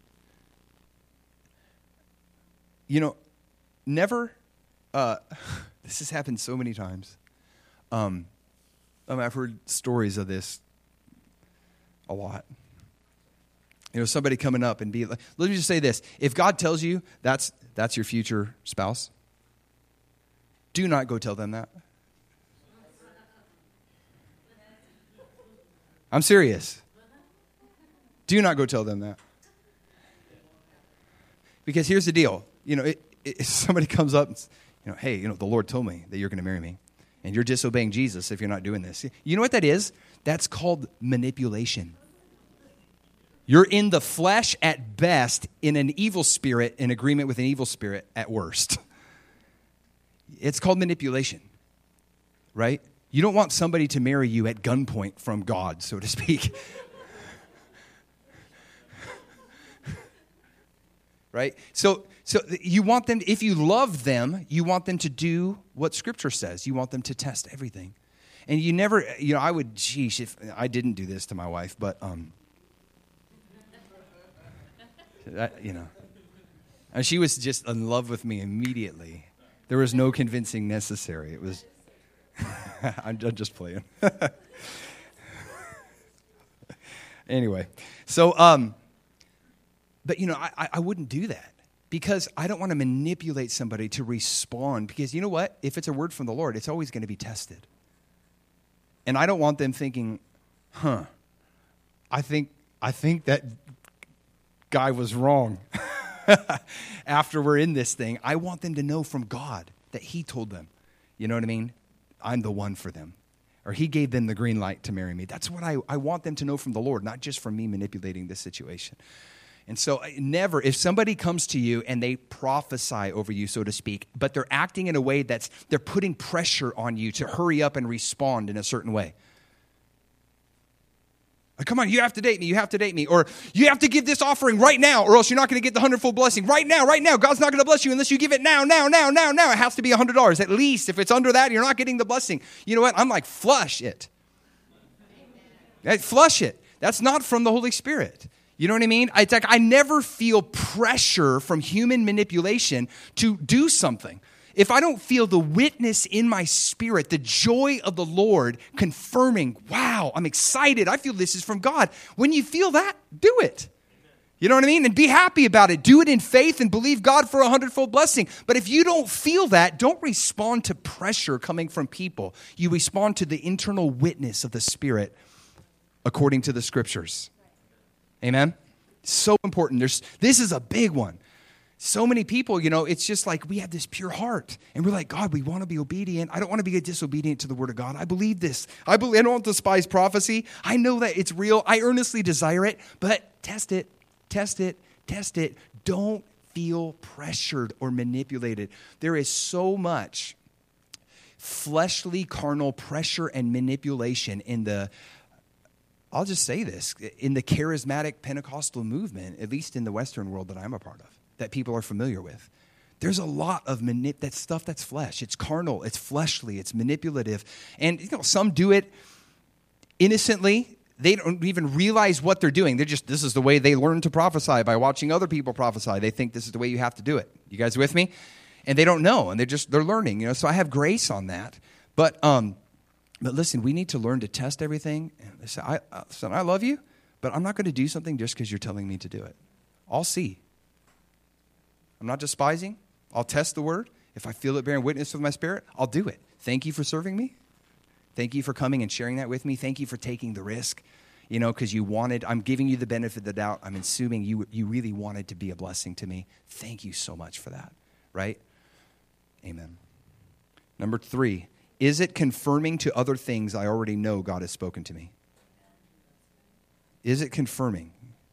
You know, never, uh, this has happened so many times. Um, I mean, I've heard stories of this a lot. You know, somebody coming up and be like, let me just say this. If God tells you that's that's your future spouse, do not go tell them that. I'm serious. Do not go tell them that. Because here's the deal. You know, it, it, if somebody comes up and, you know, hey, you know, the Lord told me that you're going to marry me, and you're disobeying Jesus if you're not doing this. You know what that is? That's called manipulation. You're in the flesh at best, in an evil spirit, in agreement with an evil spirit at worst. It's called manipulation, right? You don't want somebody to marry you at gunpoint from God, so to speak. Right? So so you want them, if you love them, you want them to do what Scripture says. You want them to test everything. And you never, you know, I would, geez, if I didn't do this to my wife, but, um, I, you know, and she was just in love with me immediately. There was no convincing necessary. It was, I'm, I'm just playing. Anyway, so, um, but, you know, I, I wouldn't do that because I don't want to manipulate somebody to respond, because you know what? If it's a word from the Lord, it's always going to be tested. And I don't want them thinking, huh, I think, I think that guy was wrong. After we're in this thing, I want them to know from God that He told them, you know what I mean? I'm the one for them. Or He gave them the green light to marry me. That's what I, I want them to know from the Lord, not just from me manipulating this situation. And so never, if somebody comes to you and they prophesy over you, so to speak, but they're acting in a way that's, they're putting pressure on you to hurry up and respond in a certain way. Like, come on, you have to date me, you have to date me. Or you have to give this offering right now, or else you're not going to get the hundredfold blessing. Right now, right now. God's not going to bless you unless you give it now, now, now, now, now. It has to be one hundred dollars. At least if it's under that, you're not getting the blessing. You know what? I'm like, flush it. Amen. Flush it. That's not from the Holy Spirit. You know what I mean? It's like I never feel pressure from human manipulation to do something. If I don't feel the witness in my spirit, the joy of the Lord confirming, wow, I'm excited. I feel this is from God. When you feel that, do it. You know what I mean? And be happy about it. Do it in faith and believe God for a hundredfold blessing. But if you don't feel that, don't respond to pressure coming from people. You respond to the internal witness of the Spirit according to the Scriptures. Amen? So important. There's, this is a big one. So many people, you know, it's just like we have this pure heart. And we're like, God, we want to be obedient. I don't want to be disobedient to the Word of God. I believe this. I believe. I don't despise prophecy. I know that it's real. I earnestly desire it. But test it. Test it. Test it. Don't feel pressured or manipulated. There is so much fleshly, carnal pressure and manipulation in the, I'll just say this, in the charismatic Pentecostal movement, at least in the Western world that I'm a part of, that people are familiar with. There's a lot of manip- that stuff that's flesh. It's carnal, it's fleshly, it's manipulative. And you know, some do it innocently. They don't even realize what they're doing. They're just, this is the way they learn to prophesy, by watching other people prophesy. They think this is the way you have to do it. You guys with me? And they don't know, and they're just, they're learning, you know. So I have grace on that. But um, but listen, we need to learn to test everything. And say, I, I, son, I love you, but I'm not going to do something just because you're telling me to do it. I'll see. I'm not despising. I'll test the word. If I feel it bearing witness with my spirit, I'll do it. Thank you for serving me. Thank you for coming and sharing that with me. Thank you for taking the risk, you know, because you wanted, I'm giving you the benefit of the doubt. I'm assuming you you really wanted to be a blessing to me. Thank you so much for that, right? Amen. Number three, is it confirming to other things I already know God has spoken to me? Is it confirming?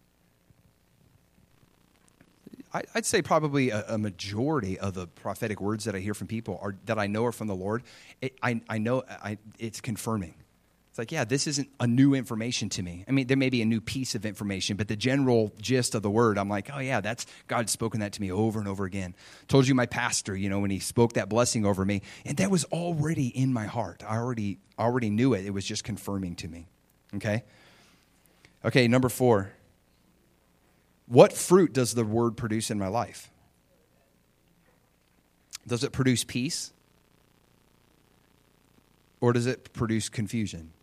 I'd say probably a, a majority of the prophetic words that I hear from people are that I know are from the Lord. It, I, I know I, it's confirming. It's like, yeah, this isn't a new information to me. I mean, there may be a new piece of information, but the general gist of the word, I'm like, oh yeah, that's God's spoken that to me over and over again. Told you my pastor, you know, when he spoke that blessing over me, and that was already in my heart. I already already knew it. It was just confirming to me. Okay? Okay, number four. What fruit does the word produce in my life? Does it produce peace? Or does it produce confusion?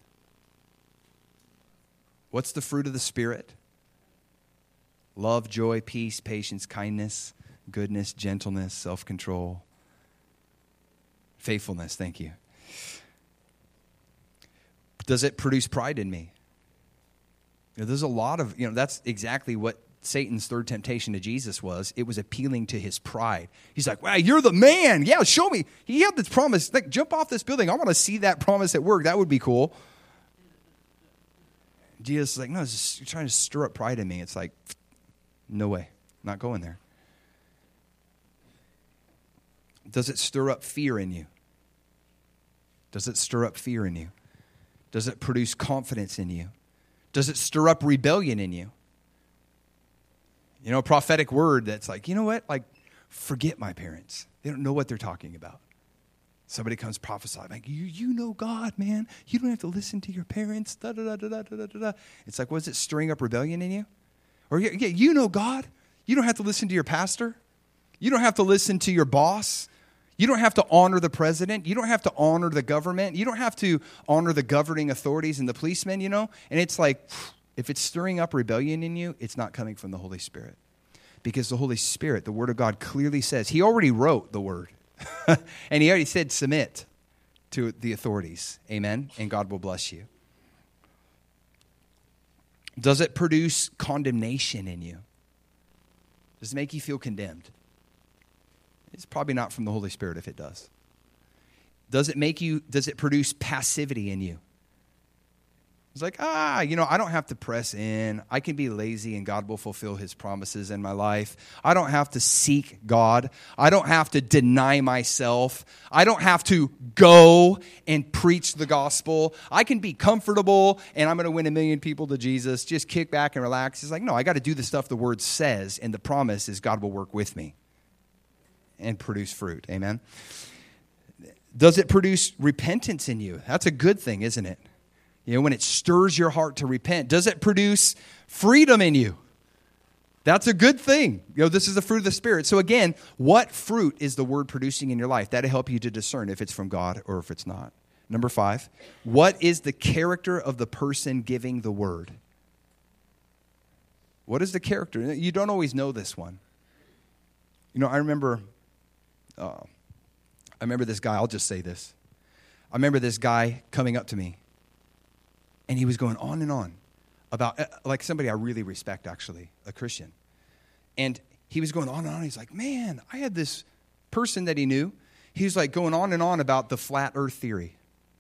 What's the fruit of the Spirit? Love, joy, peace, patience, kindness, goodness, gentleness, self-control, faithfulness. Thank you. Does it produce pride in me? You know, there's a lot of, you know, that's exactly what Satan's third temptation to Jesus was. It was appealing to his pride. He's like, wow, you're the man. Yeah, show me. He had this promise. Like, jump off this building. I want to see that promise at work. That would be cool. Jesus is like, no, just, you're trying to stir up pride in me. It's like, no way. Not going there. Does it stir up fear in you? Does it stir up fear in you? Does it produce confidence in you? Does it stir up rebellion in you? You know, a prophetic word that's like, you know what? Like, forget my parents. They don't know what they're talking about. Somebody comes prophesying, like, you you know God, man. You don't have to listen to your parents. Da, da, da, da, da, da, da. It's like, was it stirring up rebellion in you? Or, yeah, yeah, you know God. You don't have to listen to your pastor. You don't have to listen to your boss. You don't have to honor the president. You don't have to honor the government. You don't have to honor the governing authorities and the policemen, you know? And it's like, if it's stirring up rebellion in you, it's not coming from the Holy Spirit. Because the Holy Spirit, the Word of God clearly says, He already wrote the Word. And He already said, submit to the authorities. Amen? And God will bless you. Does it produce condemnation in you? Does it make you feel condemned? It's probably not from the Holy Spirit if it does. Does it make you, does it produce passivity in you? It's like, ah, you know, I don't have to press in. I can be lazy and God will fulfill His promises in my life. I don't have to seek God. I don't have to deny myself. I don't have to go and preach the gospel. I can be comfortable and I'm going to win a million people to Jesus. Just kick back and relax. It's like, no, I got to do the stuff the Word says, and the promise is God will work with me and produce fruit. Amen? Does it produce repentance in you? That's a good thing, isn't it? You know, when it stirs your heart to repent. Does it produce freedom in you? That's a good thing. You know, this is the fruit of the Spirit. So again, what fruit is the Word producing in your life? That'll help you to discern if it's from God or if it's not. Number five, what is the character of the person giving the Word? What is the character? You don't always know this one. You know, I remember, uh, I remember this guy, I'll just say this. I remember this guy coming up to me. And he was going on and on about, like somebody I really respect, actually, a Christian. And he was going on and on. He's like, man, I had this person that he knew. He was like going on and on about the flat earth theory.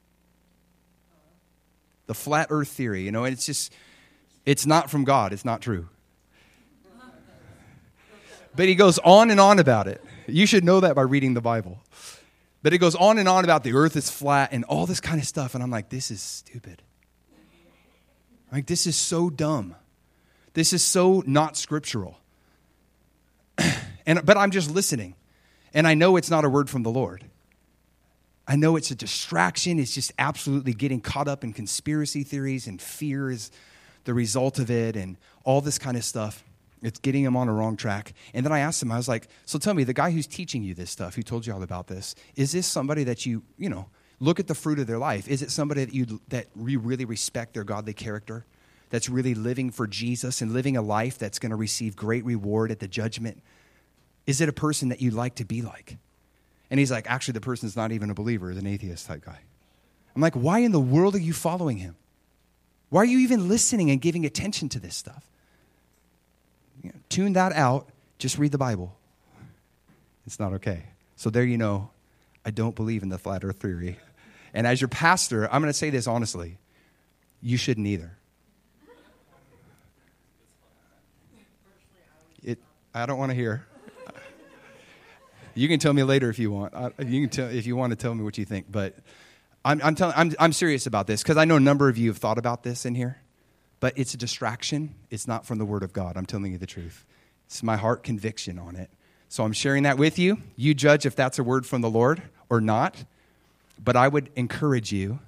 The flat earth theory, you know, and it's just, it's not from God. It's not true. But he goes on and on about it. You should know that by reading the Bible. But it goes on and on about the earth is flat and all this kind of stuff. And I'm like, this is stupid. Like, this is so dumb. This is so not scriptural. and But I'm just listening. And I know it's not a word from the Lord. I know it's a distraction. It's just absolutely getting caught up in conspiracy theories, and fear is the result of it, and all this kind of stuff. It's getting him on a wrong track. And then I asked him, I was like, so tell me, the guy who's teaching you this stuff, who told you all about this, is this somebody that you, you know, look at the fruit of their life? Is it somebody that you that you really respect their godly character, that's really living for Jesus and living a life that's going to receive great reward at the judgment? Is it a person that you'd like to be like? And he's like, actually, the person's not even a believer, is an atheist type guy. I'm like, why in the world are you following him? Why are you even listening and giving attention to this stuff? You know, tune that out. Just read the Bible. It's not okay. So there you know, I don't believe in the flat earth theory. And as your pastor, I'm going to say this honestly. You shouldn't either. It. I don't want to hear. You can tell me later if you want. You can tell if you want to tell me what you think. But I'm, I'm telling. I'm, I'm serious about this because I know a number of you have thought about this in here. But it's a distraction. It's not from the Word of God. I'm telling you the truth. It's my heart conviction on it. So I'm sharing that with you. You judge if that's a word from the Lord or not. But I would encourage you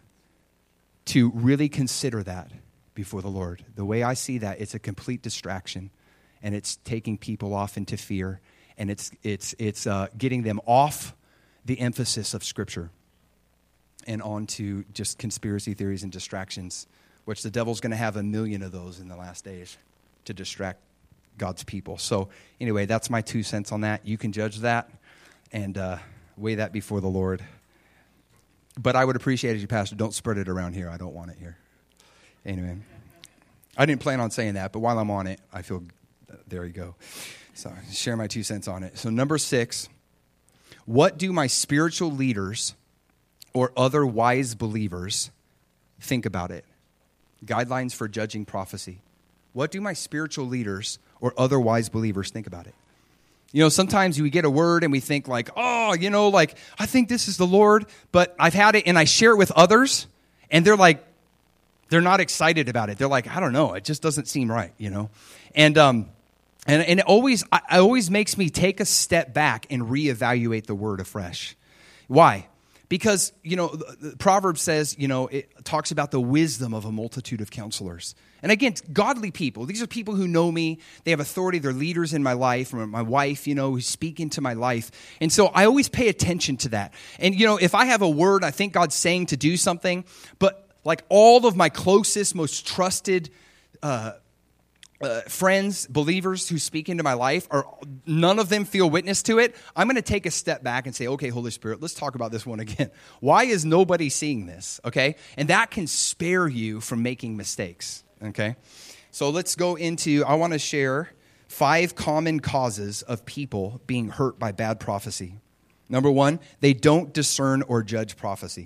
to really consider that before the Lord. The way I see that, it's a complete distraction. And it's taking people off into fear. And it's it's it's uh, getting them off the emphasis of Scripture and onto just conspiracy theories and distractions, which the devil's going to have a million of those in the last days to distract God's people. So anyway, that's my two cents on that. You can judge that and uh, weigh that before the Lord. But I would appreciate it, as your pastor, don't spread it around here. I don't want it here. Anyway, I didn't plan on saying that, but while I'm on it, I feel, uh, there you go. So share my two cents on it. So number six, what do my spiritual leaders or other wise believers think about it? Guidelines for judging prophecy. What do my spiritual leaders or other wise believers think about it? You know, sometimes we get a word and we think like, oh, you know, like, I think this is the Lord, but I've had it and I share it with others and they're like, they're not excited about it. They're like, I don't know, it just doesn't seem right, you know? And, um, and, and it always, it always makes me take a step back and reevaluate the word afresh. Why? Because, you know, the Proverbs says, you know, it talks about the wisdom of a multitude of counselors. And again, godly people. These are people who know me. They have authority. They're leaders in my life. My wife, you know, who speak into my life. And so I always pay attention to that. And, you know, if I have a word, I think God's saying to do something, but like all of my closest, most trusted uh Uh, friends, believers who speak into my life, or none of them feel witness to it, I'm going to take a step back and say, okay, Holy Spirit, let's talk about this one again. Why is nobody seeing this? Okay. And that can spare you from making mistakes. Okay. So let's go into, I want to share five common causes of people being hurt by bad prophecy. Number one, they don't discern or judge prophecy.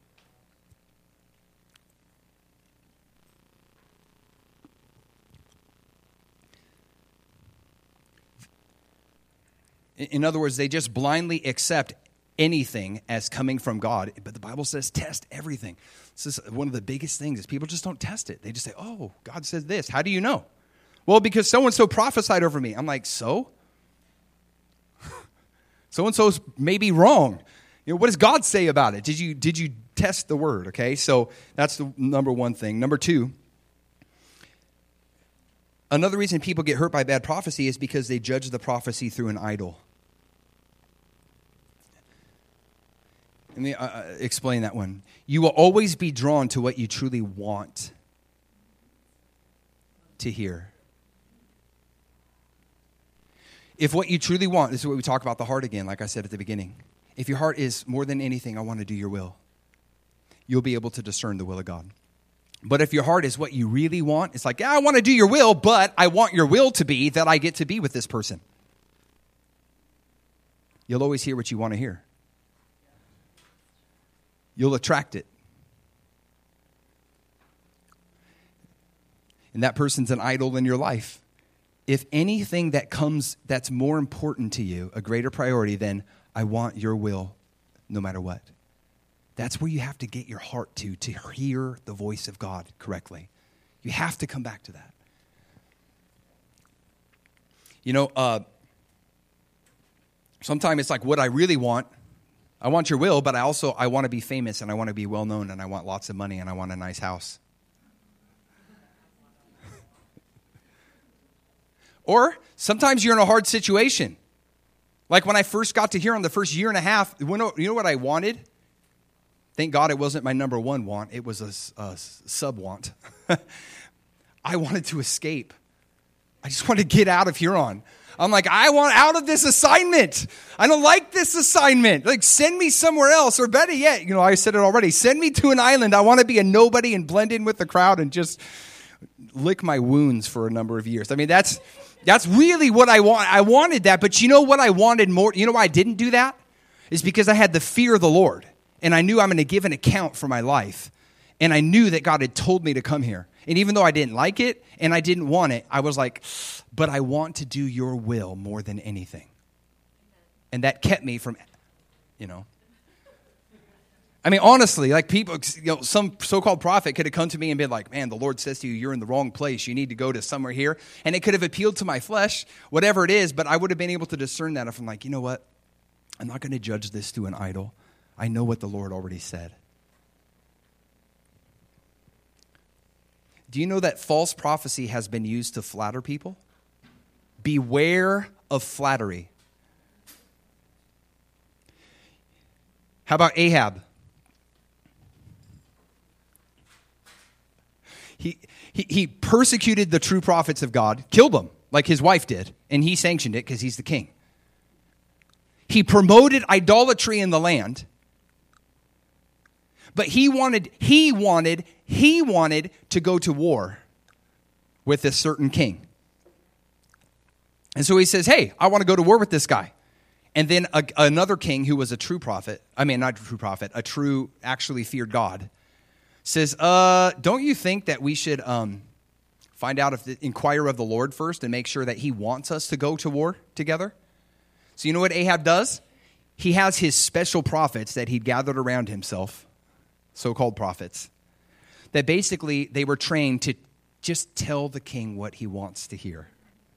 In other words, they just blindly accept anything as coming from God. But the Bible says test everything. This is one of the biggest things is people just don't test it. They just say, oh, God says this. How do you know? Well, because so-and-so prophesied over me. I'm like, so? So-and-so's maybe wrong. You know, what does God say about it? Did you, did you test the word? Okay, so that's the number one thing. Number two, another reason people get hurt by bad prophecy is because they judge the prophecy through an idol. Let me uh, explain that one. You will always be drawn to what you truly want to hear. If what you truly want, this is what we talk about the heart again, like I said at the beginning. If your heart is more than anything, I want to do your will, you'll be able to discern the will of God. But if your heart is what you really want, it's like, yeah, I want to do your will, but I want your will to be that I get to be with this person. You'll always hear what you want to hear. You'll attract it. And that person's an idol in your life. if anything that comes that's more important to you, a greater priority than I want your will no matter what. That's where you have to get your heart to, to hear the voice of God correctly. You have to come back to that. You know, uh, sometimes it's like what I really want. I want your will, but I also, I want to be famous and I want to be well known and I want lots of money and I want a nice house. Or sometimes you're in a hard situation. Like when I first got to here on the first year and a half, you know, you know what I wanted? Thank God it wasn't my number one want. It was a, a sub-want. I wanted to escape. I just wanted to get out of Huron. I'm like, I want out of this assignment. I don't like this assignment. Like, send me somewhere else. Or better yet, you know, I said it already. Send me to an island. I want to be a nobody and blend in with the crowd and just lick my wounds for a number of years. I mean, that's that's really what I want. I wanted that. But you know what I wanted more? You know why I didn't do that? Is because I had the fear of the Lord. And I knew I'm going to give an account for my life. And I knew that God had told me to come here. And even though I didn't like it and I didn't want it, I was like, but I want to do your will more than anything. And that kept me from, you know. I mean, honestly, like people, you know, some so-called prophet could have come to me and been like, man, the Lord says to you, you're in the wrong place. You need to go to somewhere here. And it could have appealed to my flesh, whatever it is, but I would have been able to discern that if I'm like, you know what? I'm not going to judge this to an idol. I know what the Lord already said. Do you know that false prophecy has been used to flatter people? Beware of flattery. How about Ahab? He, he, he persecuted the true prophets of God, killed them like his wife did, and he sanctioned it because he's the king. He promoted idolatry in the land. But he wanted, he wanted, he wanted to go to war with a certain king. And so he says, hey, I want to go to war with this guy. And then a, another king who was a true prophet, I mean, not a true prophet, a true, actually feared God, says, uh, don't you think that we should um, find out if the, inquire of the Lord first and make sure that he wants us to go to war together? So you know what Ahab does? He has his special prophets that he'd gathered around himself, so-called prophets, that basically they were trained to just tell the king what he wants to hear.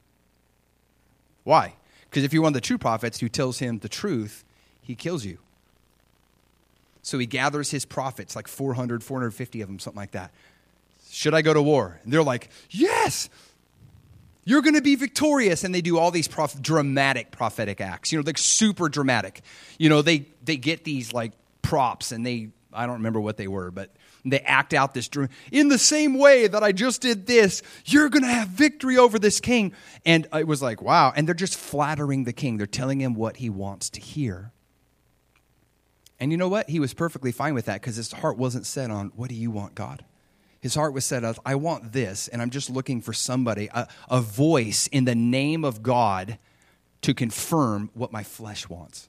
Why? Because if you're one of the true prophets who tells him the truth, he kills you. So he gathers his prophets, like four hundred, four hundred fifty of them, something like that. Should I go to war? And they're like, yes, you're going to be victorious. And they do all these prof- dramatic prophetic acts. You know, like super dramatic. You know, they, they get these like props and they, I don't remember what they were, but they act out this dream. In the same way that I just did this, you're going to have victory over this king. And it was like, wow. And they're just flattering the king. They're telling him what he wants to hear. And you know what? He was perfectly fine with that because his heart wasn't set on, what do you want, God? His heart was set on, I want this, and I'm just looking for somebody, a, a voice in the name of God to confirm what my flesh wants.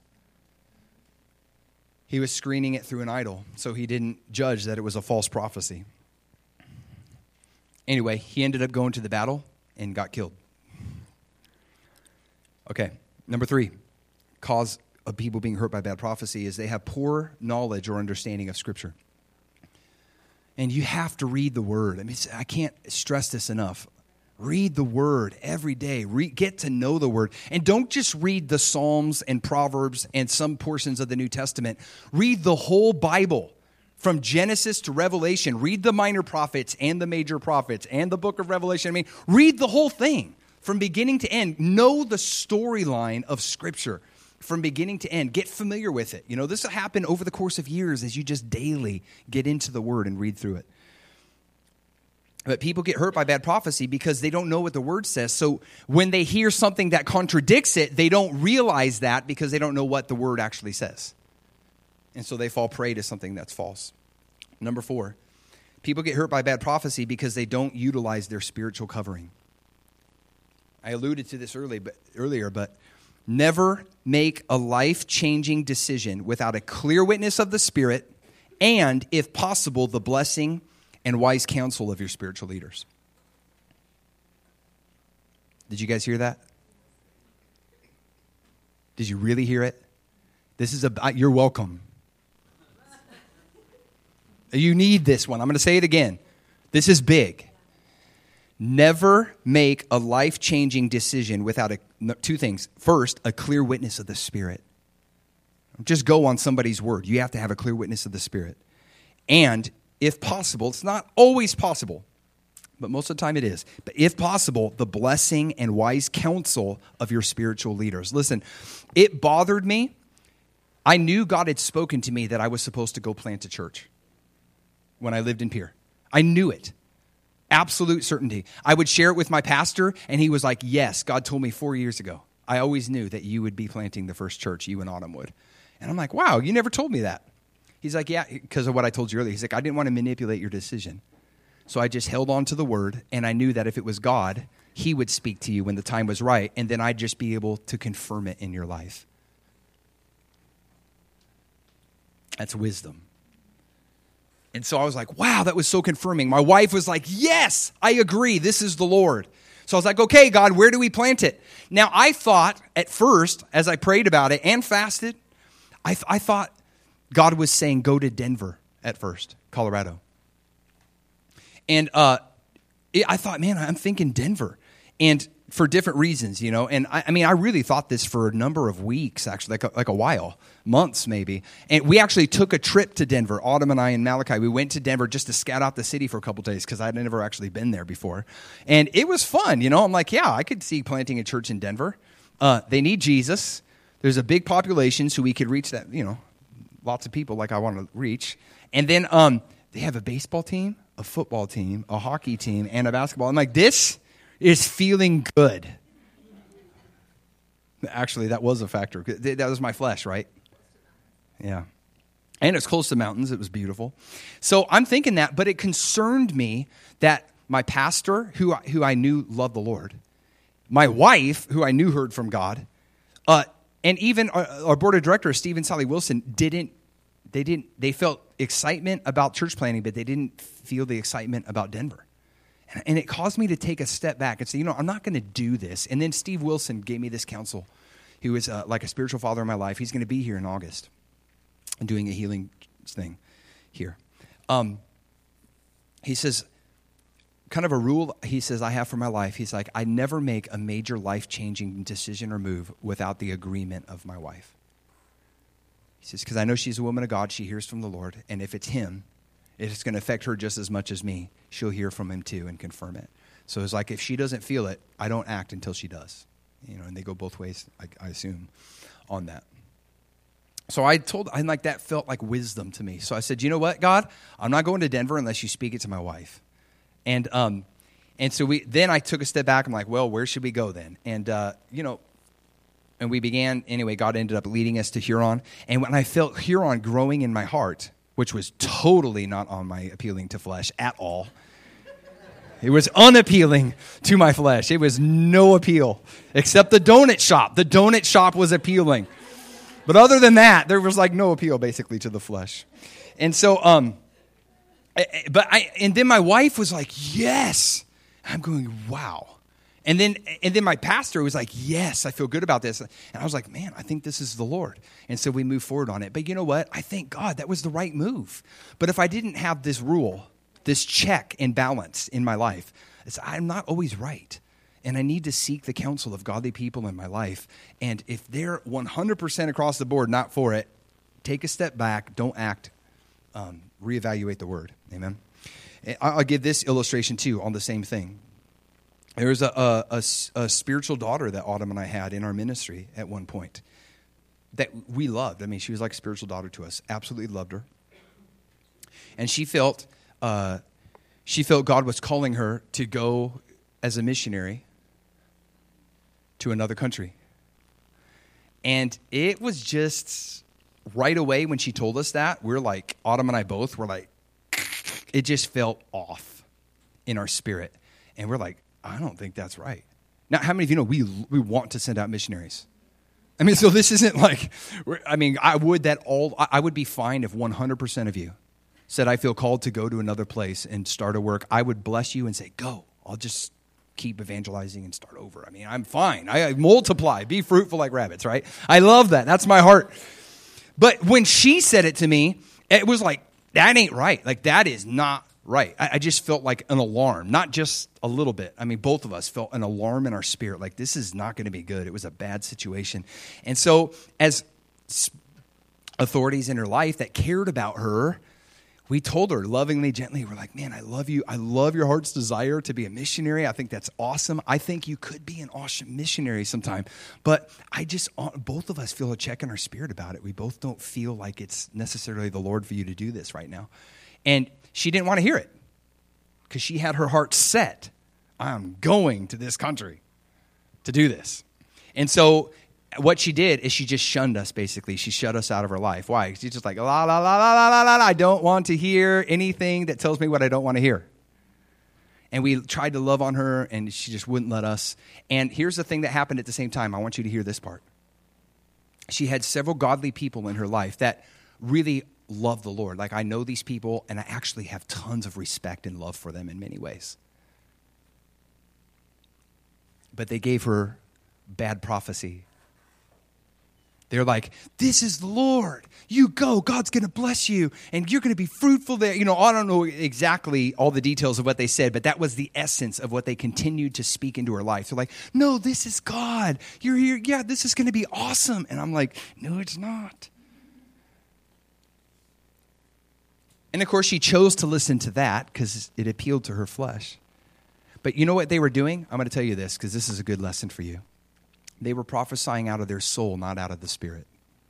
He was screening it through an idol, so he didn't judge that it was a false prophecy. Anyway, he ended up going to the battle and got killed. Okay, number three, cause of people being hurt by bad prophecy is they have poor knowledge or understanding of Scripture. And you have to read the Word. I mean, I can't stress this enough. Read the Word every day. Read, get to know the Word. And don't just read the Psalms and Proverbs and some portions of the New Testament. Read the whole Bible from Genesis to Revelation. Read the minor prophets and the major prophets and the book of Revelation. I mean, read the whole thing from beginning to end. Know the storyline of Scripture from beginning to end. Get familiar with it. You know, this will happen over the course of years as you just daily get into the Word and read through it. But people get hurt by bad prophecy because they don't know what the Word says. So when they hear something that contradicts it, they don't realize that because they don't know what the Word actually says. And so they fall prey to something that's false. Number four, people get hurt by bad prophecy because they don't utilize their spiritual covering. I alluded to this early, but, earlier, but never make a life-changing decision without a clear witness of the Spirit and, if possible, the blessing and wise counsel of your spiritual leaders. Did you guys hear that? Did you really hear it? This is a, you're welcome. You need this one. I'm going to say it again. This is big. Never make a life-changing decision without a, two things. First, a clear witness of the Spirit. Don't just go on somebody's word. You have to have a clear witness of the Spirit. And if possible, it's not always possible, but most of the time it is. But if possible, the blessing and wise counsel of your spiritual leaders. Listen, it bothered me. I knew God had spoken to me that I was supposed to go plant a church when I lived in Pierre. I knew it. Absolute certainty. I would share it with my pastor, and he was like, yes, God told me four years ago. I always knew that you would be planting the first church, you and Autumn would. And I'm like, wow, you never told me that. He's like, yeah, because of what I told you earlier. He's like, I didn't want to manipulate your decision. So I just held on to the word, and I knew that if it was God, he would speak to you when the time was right, and then I'd just be able to confirm it in your life. That's wisdom. And so I was like, wow, that was so confirming. My wife was like, yes, I agree. This is the Lord. So I was like, okay, God, where do we plant it? Now, I thought at first, as I prayed about it and fasted, I, th- I thought God was saying, go to Denver at first, Colorado. And uh, it, I thought, man, I'm thinking Denver. And for different reasons, you know. And I, I mean, I really thought this for a number of weeks, actually, like a, like a while, months maybe. And we actually took a trip to Denver, Autumn and I and Malachi. We went to Denver just to scout out the city for a couple days because I'd never actually been there before. And it was fun, you know. I'm like, yeah, I could see planting a church in Denver. Uh, they need Jesus. There's a big population, so we could reach that, you know, lots of people like I want to reach. And then um, they have a baseball team, a football team, a hockey team, and a basketball. I'm like, this is feeling good. Actually, that was a factor. That was my flesh, right? Yeah. And it's close to mountains. It was beautiful. So I'm thinking that, but it concerned me that my pastor, who, who I knew loved the Lord, my wife, who I knew heard from God, uh, and even our, our board of directors, Steve and Sally Wilson, didn't, they didn't, they felt excitement about church planting, but they didn't feel the excitement about Denver. And, and it caused me to take a step back and say, you know, I'm not going to do this. And then Steve Wilson gave me this counsel. He was uh, like a spiritual father in my life. He's going to be here in August and doing a healing thing here. Um, he says, kind of a rule he says I have for my life. He's like, I never make a major life-changing decision or move without the agreement of my wife. He says, because I know she's a woman of God. She hears from the Lord. And if it's him, it's going to affect her just as much as me. She'll hear from him too and confirm it. So it's like if she doesn't feel it, I don't act until she does. You know, and they go both ways, I, I assume, on that. So I told, I like that felt like wisdom to me. So I said, you know what, God, I'm not going to Denver unless you speak it to my wife. And um, and so we then I took a step back. I'm like, well, where should we go then? And uh, you know, and we began anyway. God ended up leading us to Huron. And when I felt Huron growing in my heart, which was totally not on my appealing to flesh at all. It was unappealing to my flesh. It was no appeal, except the donut shop. The donut shop was appealing. But other than that, there was like no appeal basically to the flesh. And so, um, but I, and then my wife was like, yes. I'm going, wow. And then, and then my pastor was like, yes, I feel good about this. And I was like, man, I think this is the Lord. And so we moved forward on it. But you know what? I thank God that was the right move. But if I didn't have this rule, this check and balance in my life, it's, I'm not always right. And I need to seek the counsel of godly people in my life. And if they're one hundred percent across the board, not for it, take a step back, don't act, um, reevaluate the word. Amen. I'll give this illustration too on the same thing. There was a, a, a, a spiritual daughter that Autumn and I had in our ministry at one point that we loved. I mean, she was like a spiritual daughter to us. Absolutely loved her. And she felt uh, she felt God was calling her to go as a missionary to another country. And it was just right away when she told us that, we're like, Autumn and I both were like, it just felt off in our spirit. And we're like, I don't think that's right. Now, how many of you know we we want to send out missionaries? I mean, so this isn't like, I mean, I would that all, I would be fine if one hundred percent of you said, I feel called to go to another place and start a work. I would bless you and say, go. I'll just keep evangelizing and start over. I mean, I'm fine. I, I multiply, be fruitful like rabbits, right? I love that. That's my heart. But when she said it to me, it was like, that ain't right. Like, that is not right. I, I just felt like an alarm, not just a little bit. I mean, both of us felt an alarm in our spirit. Like, this is not going to be good. It was a bad situation. And so as authorities in her life that cared about her, we told her lovingly, gently, we're like, man, I love you. I love your heart's desire to be a missionary. I think that's awesome. I think you could be an awesome missionary sometime. But I just, both of us feel a check in our spirit about it. We both don't feel like it's necessarily the Lord for you to do this right now. And she didn't want to hear it because she had her heart set. I'm going to this country to do this. And so what she did is she just shunned us, basically. She shut us out of her life. Why? She's just like, la, la, la, la, la, la, la. I don't want to hear anything that tells me what I don't want to hear. And we tried to love on her, and she just wouldn't let us. And here's the thing that happened at the same time. I want you to hear this part. She had several godly people in her life that really loved the Lord. Like, I know these people, and I actually have tons of respect and love for them in many ways. But they gave her bad prophecy. They're like, this is the Lord. You go. God's going to bless you, and you're going to be fruitful there. You know, I don't know exactly all the details of what they said, but that was the essence of what they continued to speak into her life. They're like, no, this is God. You're here. Yeah, this is going to be awesome. And I'm like, no, it's not. And, of course, she chose to listen to that because it appealed to her flesh. But you know what they were doing? I'm going to tell you this because this is a good lesson for you. They were prophesying out of their soul, not out of the spirit.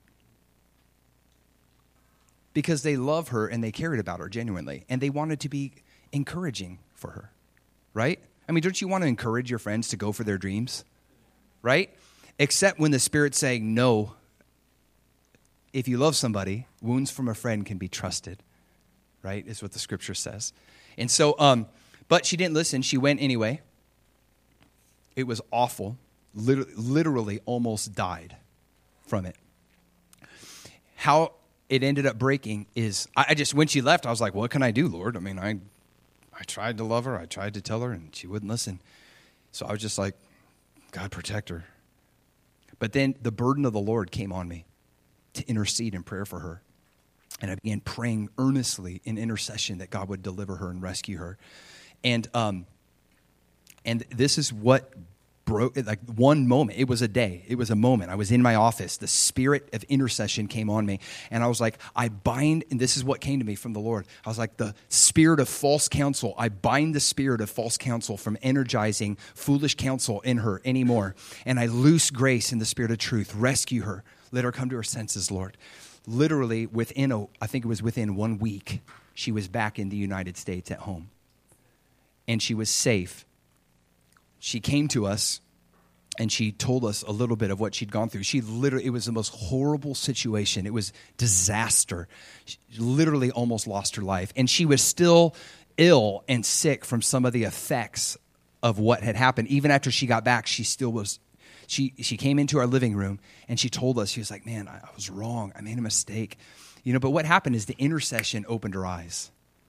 Because they love her and they cared about her genuinely. And they wanted to be encouraging for her. Right? I mean, don't you want to encourage your friends to go for their dreams? Right? Except when the Spirit's saying, no, if you love somebody, wounds from a friend can be trusted. Right? Is what the scripture says. And so, um, but she didn't listen. She went anyway. It was awful. Literally, literally almost died from it. How it ended up breaking is, I, I just, when she left, I was like, what can I do, Lord? I mean, I I tried to love her. I tried to tell her, and she wouldn't listen. So I was just like, God, protect her. But then the burden of the Lord came on me to intercede in prayer for her. And I began praying earnestly in intercession that God would deliver her and rescue her. And um, and this is what broke, like one moment. It was a day. It was a moment. I was in my office. The spirit of intercession came on me. And I was like, I bind, and this is what came to me from the Lord. I was like, the spirit of false counsel. I bind the spirit of false counsel from energizing foolish counsel in her anymore. And I loose grace in the spirit of truth. Rescue her. Let her come to her senses, Lord. Literally within, a, I think it was within one week, she was back in the United States at home. And she was safe. She came to us, and she told us a little bit of what she'd gone through. She literally, it was the most horrible situation. It was disaster. She literally almost lost her life. And she was still ill and sick from some of the effects of what had happened. Even after she got back, she still was, she she came into our living room, and she told us, she was like, man, I, I was wrong. I made a mistake. You know, but what happened is the intercession opened her eyes.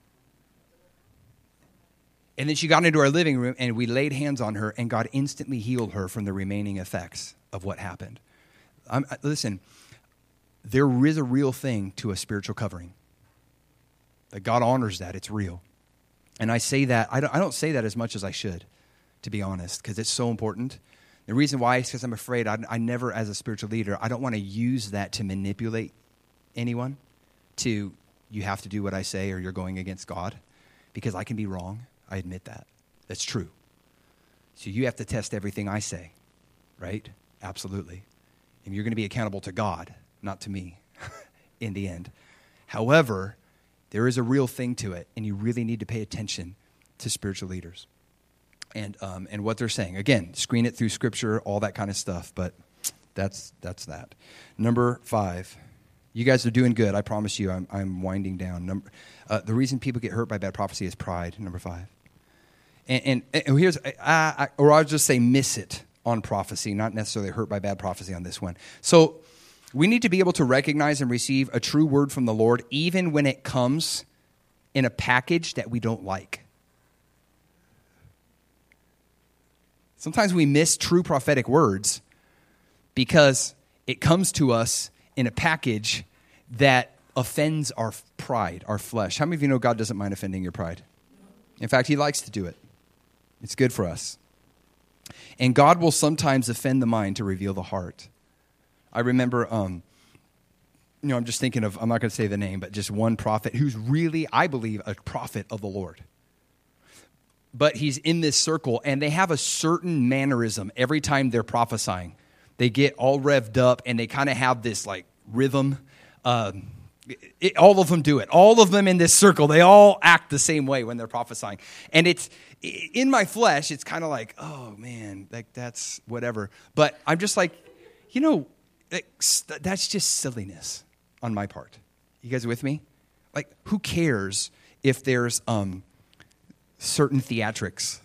And then she got into our living room, and we laid hands on her, and God instantly healed her from the remaining effects of what happened. I'm, listen, there is a real thing to a spiritual covering. That God honors that. It's real. And I say that, I don't, I don't say that as much as I should, to be honest, because it's so important. The reason why is because I'm afraid I, I never, as a spiritual leader, I don't want to use that to manipulate anyone to, you have to do what I say or you're going against God, because I can be wrong. I admit that. That's true. So you have to test everything I say, right? Absolutely. And you're going to be accountable to God, not to me, in the end. However, there is a real thing to it, and you really need to pay attention to spiritual leaders and um, and what they're saying. Again, screen it through Scripture, all that kind of stuff, but that's that's that. Number five. You guys are doing good. I promise you. I'm I'm winding down. Number, uh, the reason people get hurt by bad prophecy is pride. Number five. And, and, and here's, I, I, or I'll just say miss it on prophecy, not necessarily hurt by bad prophecy on this one. So we need to be able to recognize and receive a true word from the Lord, even when it comes in a package that we don't like. Sometimes we miss true prophetic words because it comes to us in a package that offends our pride, our flesh. How many of you know God doesn't mind offending your pride? In fact, he likes to do it. It's good for us. And God will sometimes offend the mind to reveal the heart. I remember, um, you know, I'm just thinking of, I'm not going to say the name, but just one prophet who's really, I believe, a prophet of the Lord. But he's in this circle, and they have a certain mannerism every time they're prophesying. They get all revved up, and they kind of have this, like, rhythm. Um, it, all of them do it. All of them in this circle, they all act the same way when they're prophesying. And it's, in my flesh, it's kind of like, oh, man, like that's whatever. But I'm just like, you know, that's just silliness on my part. You guys with me? Like, who cares if there's um, certain theatrics?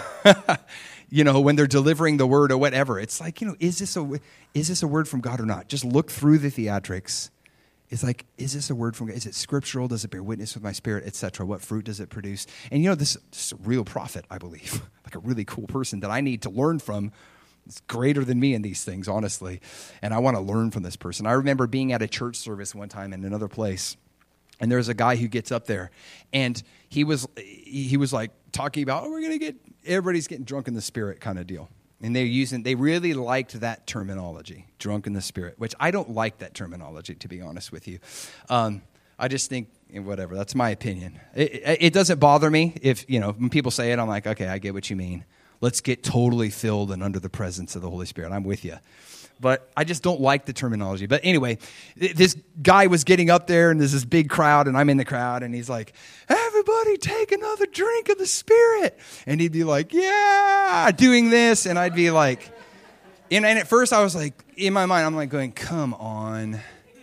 You know, when they're delivering the word or whatever. It's like, you know, is this a is this a word from God or not? Just look through the theatrics. It's like, is this a word from God? Is it scriptural? Does it bear witness with my spirit, et cetera? What fruit does it produce? And you know, this, this is a real prophet, I believe. Like a really cool person that I need to learn from. It's greater than me in these things, honestly. And I want to learn from this person. I remember being at a church service one time in another place. And there's a guy who gets up there, and he was he was like talking about, oh, we're gonna get everybody's getting drunk in the spirit kind of deal. And they're using they really liked that terminology, drunk in the spirit, which I don't like that terminology, to be honest with you. Um, I just think whatever. That's my opinion. It, it, it doesn't bother me if you know when people say it. I'm like, okay, I get what you mean. Let's get totally filled and under the presence of the Holy Spirit. I'm with you. But I just don't like the terminology. But anyway, this guy was getting up there, and there's this big crowd, and I'm in the crowd, and he's like, everybody take another drink of the Spirit. And he'd be like, yeah, doing this. And I'd be like, and, and at first I was like, in my mind, I'm like going, come on.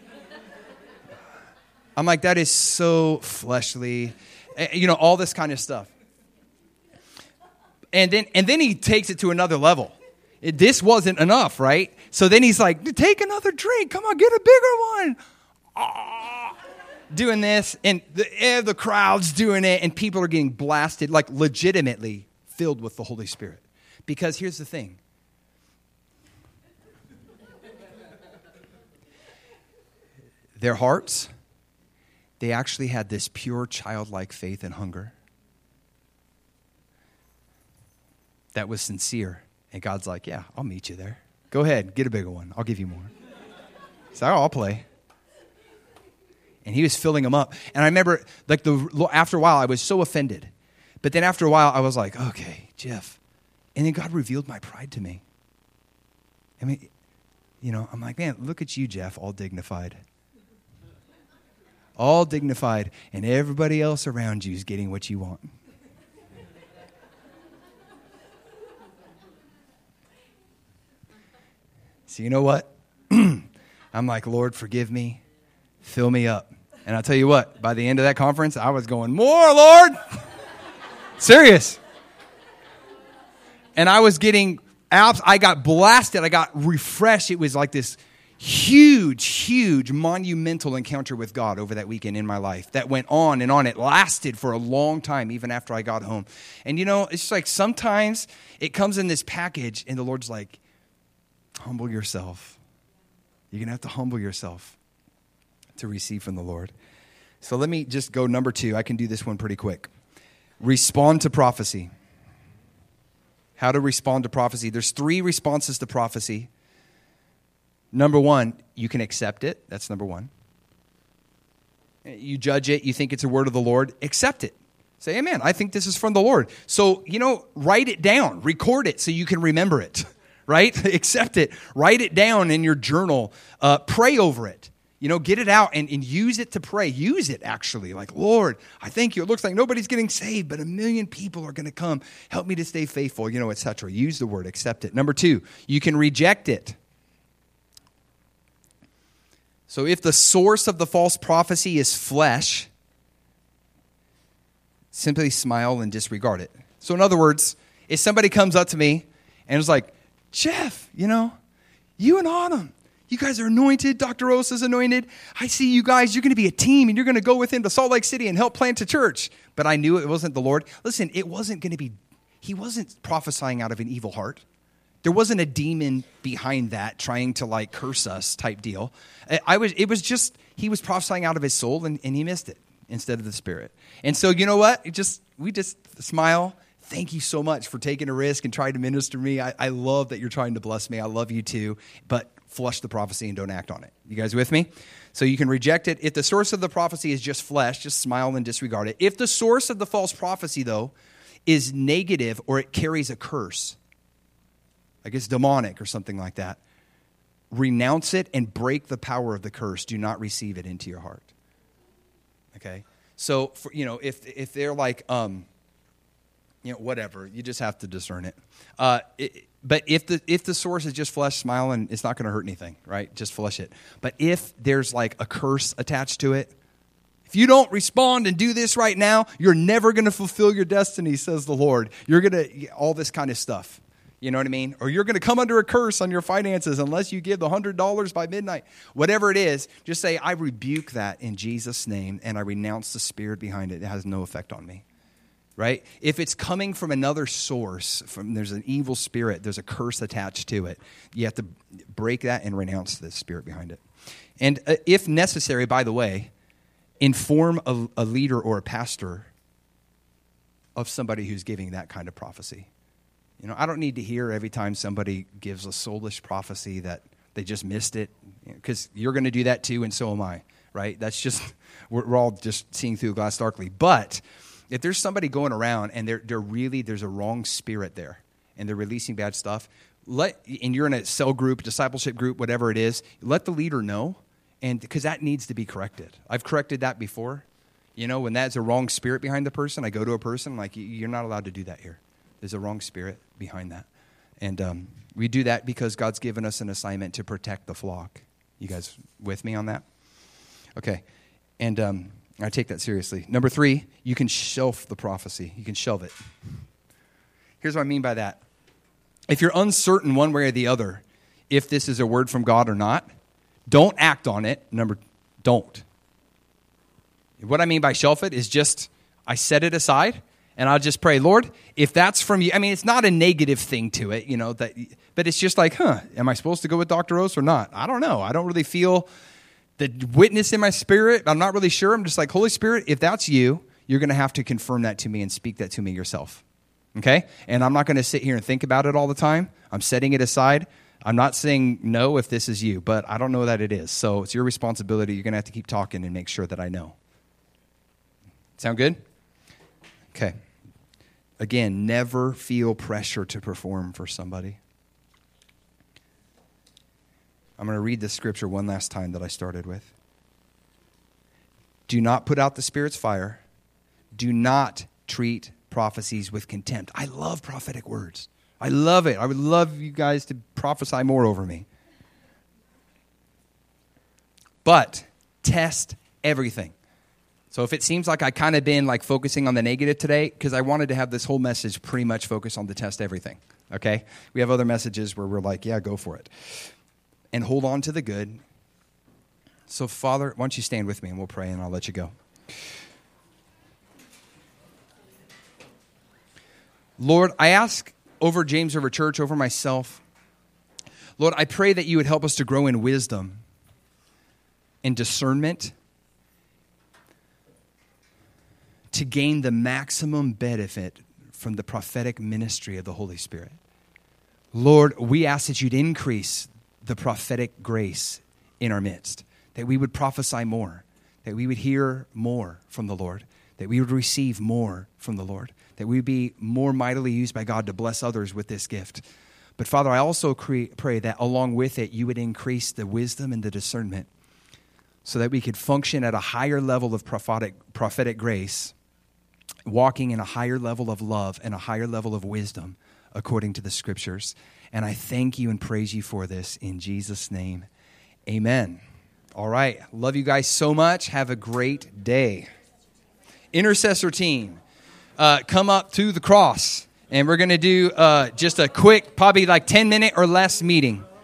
I'm like, that is so fleshly. You know, all this kind of stuff. And then, and then he takes it to another level. It, this wasn't enough, right? So then he's like, take another drink. Come on, get a bigger one. Ah, doing this. And the, eh, the crowd's doing it. And people are getting blasted, like legitimately filled with the Holy Spirit. Because here's the thing. Their hearts, they actually had this pure childlike faith and hunger that was sincere. And God's like, yeah, I'll meet you there. Go ahead, get a bigger one. I'll give you more. So I'll play. And he was filling them up. And I remember, like the after a while, I was so offended. But then after a while, I was like, okay, Jeff. And then God revealed my pride to me. I mean, you know, I'm like, man, look at you, Jeff, all dignified. All dignified. And everybody else around you is getting what you want. So you know what? I'm like, Lord, forgive me. Fill me up. And I'll tell you what, by the end of that conference, I was going, more, Lord. Serious. And I was getting, abs- I got blasted. I got refreshed. It was like this huge, huge, monumental encounter with God over that weekend in my life that went on and on. It lasted for a long time, even after I got home. And you know, it's just like sometimes it comes in this package and the Lord's like, humble yourself. You're going to have to humble yourself to receive from the Lord. So let me just go number two. I can do this one pretty quick. Respond to prophecy. How to respond to prophecy. There's three responses to prophecy. Number one, you can accept it. That's number one. You judge it. You think it's a word of the Lord. Accept it. Say, amen. I think this is from the Lord. So, you know, write it down. Record it so you can remember it. Right? Accept it. Write it down in your journal. Uh, pray over it. You know, get it out and, and use it to pray. Use it, actually. Like, Lord, I thank you. It looks like nobody's getting saved, but a million people are going to come. Help me to stay faithful, you know, et cetera. Use the word. Accept it. Number two, you can reject it. So if the source of the false prophecy is flesh, simply smile and disregard it. So in other words, if somebody comes up to me and is like, Jeff, you know, you and Autumn, you guys are anointed. Doctor Osa's anointed. I see you guys, you're going to be a team and you're going to go with him to Salt Lake City and help plant a church. But I knew it wasn't the Lord. Listen, it wasn't going to be, he wasn't prophesying out of an evil heart. There wasn't a demon behind that trying to like curse us type deal. I was, it was just, he was prophesying out of his soul and, and he missed it instead of the Spirit. And so you know what? It just, we just smile. Thank you so much for taking a risk and trying to minister to me. I, I love that you're trying to bless me. I love you too, but flush the prophecy and don't act on it. You guys with me? So you can reject it. If the source of the prophecy is just flesh, just smile and disregard it. If the source of the false prophecy though is negative or it carries a curse, like it's demonic or something like that, renounce it and break the power of the curse. Do not receive it into your heart. Okay? So, for, you know, if if they're like, um, you know, whatever, you just have to discern it. Uh, it but if the if the source is just flesh, smile, and it's not going to hurt anything, right? Just flush it. But if there's like a curse attached to it, if you don't respond and do this right now, you're never going to fulfill your destiny, says the Lord. You're going to, all this kind of stuff. You know what I mean? Or you're going to come under a curse on your finances unless you give the one hundred dollars by midnight. Whatever it is, just say, I rebuke that in Jesus' name, and I renounce the spirit behind it. It has no effect on me. Right? If it's coming from another source, from there's an evil spirit, there's a curse attached to it, you have to break that and renounce the spirit behind it. And uh, if necessary, by the way, inform a, a leader or a pastor of somebody who's giving that kind of prophecy. You know, I don't need to hear every time somebody gives a soulish prophecy that they just missed it, because you're going to do that too, and so am I, right? That's just, we're, we're all just seeing through glass darkly. But if there's somebody going around and they're, they're really, there's a wrong spirit there, and they're releasing bad stuff, let, and you're in a cell group, discipleship group, whatever it is, let the leader know, and because that needs to be corrected. I've corrected that before. You know, when that's a wrong spirit behind the person, I go to a person, I'm like, you're not allowed to do that here. There's a wrong spirit behind that. And um, we do that because God's given us an assignment to protect the flock. You guys with me on that? Okay. And um, I take that seriously. Number three, you can shelf the prophecy. You can shelve it. Here's what I mean by that. If you're uncertain one way or the other, if this is a word from God or not, don't act on it. Number, don't. What I mean by shelf it is just, I set it aside. And I'll just pray, Lord, if that's from you. I mean, it's not a negative thing to it, you know, that, but it's just like, huh, am I supposed to go with Doctor Oz or not? I don't know. I don't really feel the witness in my spirit. I'm not really sure. I'm just like, Holy Spirit, if that's you, you're going to have to confirm that to me and speak that to me yourself. Okay? And I'm not going to sit here and think about it all the time. I'm setting it aside. I'm not saying no if this is you, but I don't know that it is. So it's your responsibility. You're going to have to keep talking and make sure that I know. Sound good? Okay. Again, never feel pressure to perform for somebody. I'm going to read this scripture one last time that I started with. Do not put out the Spirit's fire. Do not treat prophecies with contempt. I love prophetic words. I love it. I would love you guys to prophesy more over me. But test everything. So if it seems like I kind of been like focusing on the negative today, because I wanted to have this whole message pretty much focus on the test everything, okay? We have other messages where we're like, yeah, go for it. And hold on to the good. So Father, why don't you stand with me and we'll pray and I'll let you go. Lord, I ask over James River Church, over myself, Lord, I pray that you would help us to grow in wisdom and discernment, to gain the maximum benefit from the prophetic ministry of the Holy Spirit. Lord, we ask that you'd increase the prophetic grace in our midst, that we would prophesy more, that we would hear more from the Lord, that we would receive more from the Lord, that we would be more mightily used by God to bless others with this gift. But Father, I also cre- pray that along with it, you would increase the wisdom and the discernment so that we could function at a higher level of prophetic, prophetic grace, walking in a higher level of love and a higher level of wisdom according to the scriptures. And I thank you and praise you for this in Jesus' name. Amen. All right. Love you guys so much. Have a great day. Intercessor team, uh, come up to the cross. And we're going to do uh, just a quick, probably like ten minute or less meeting.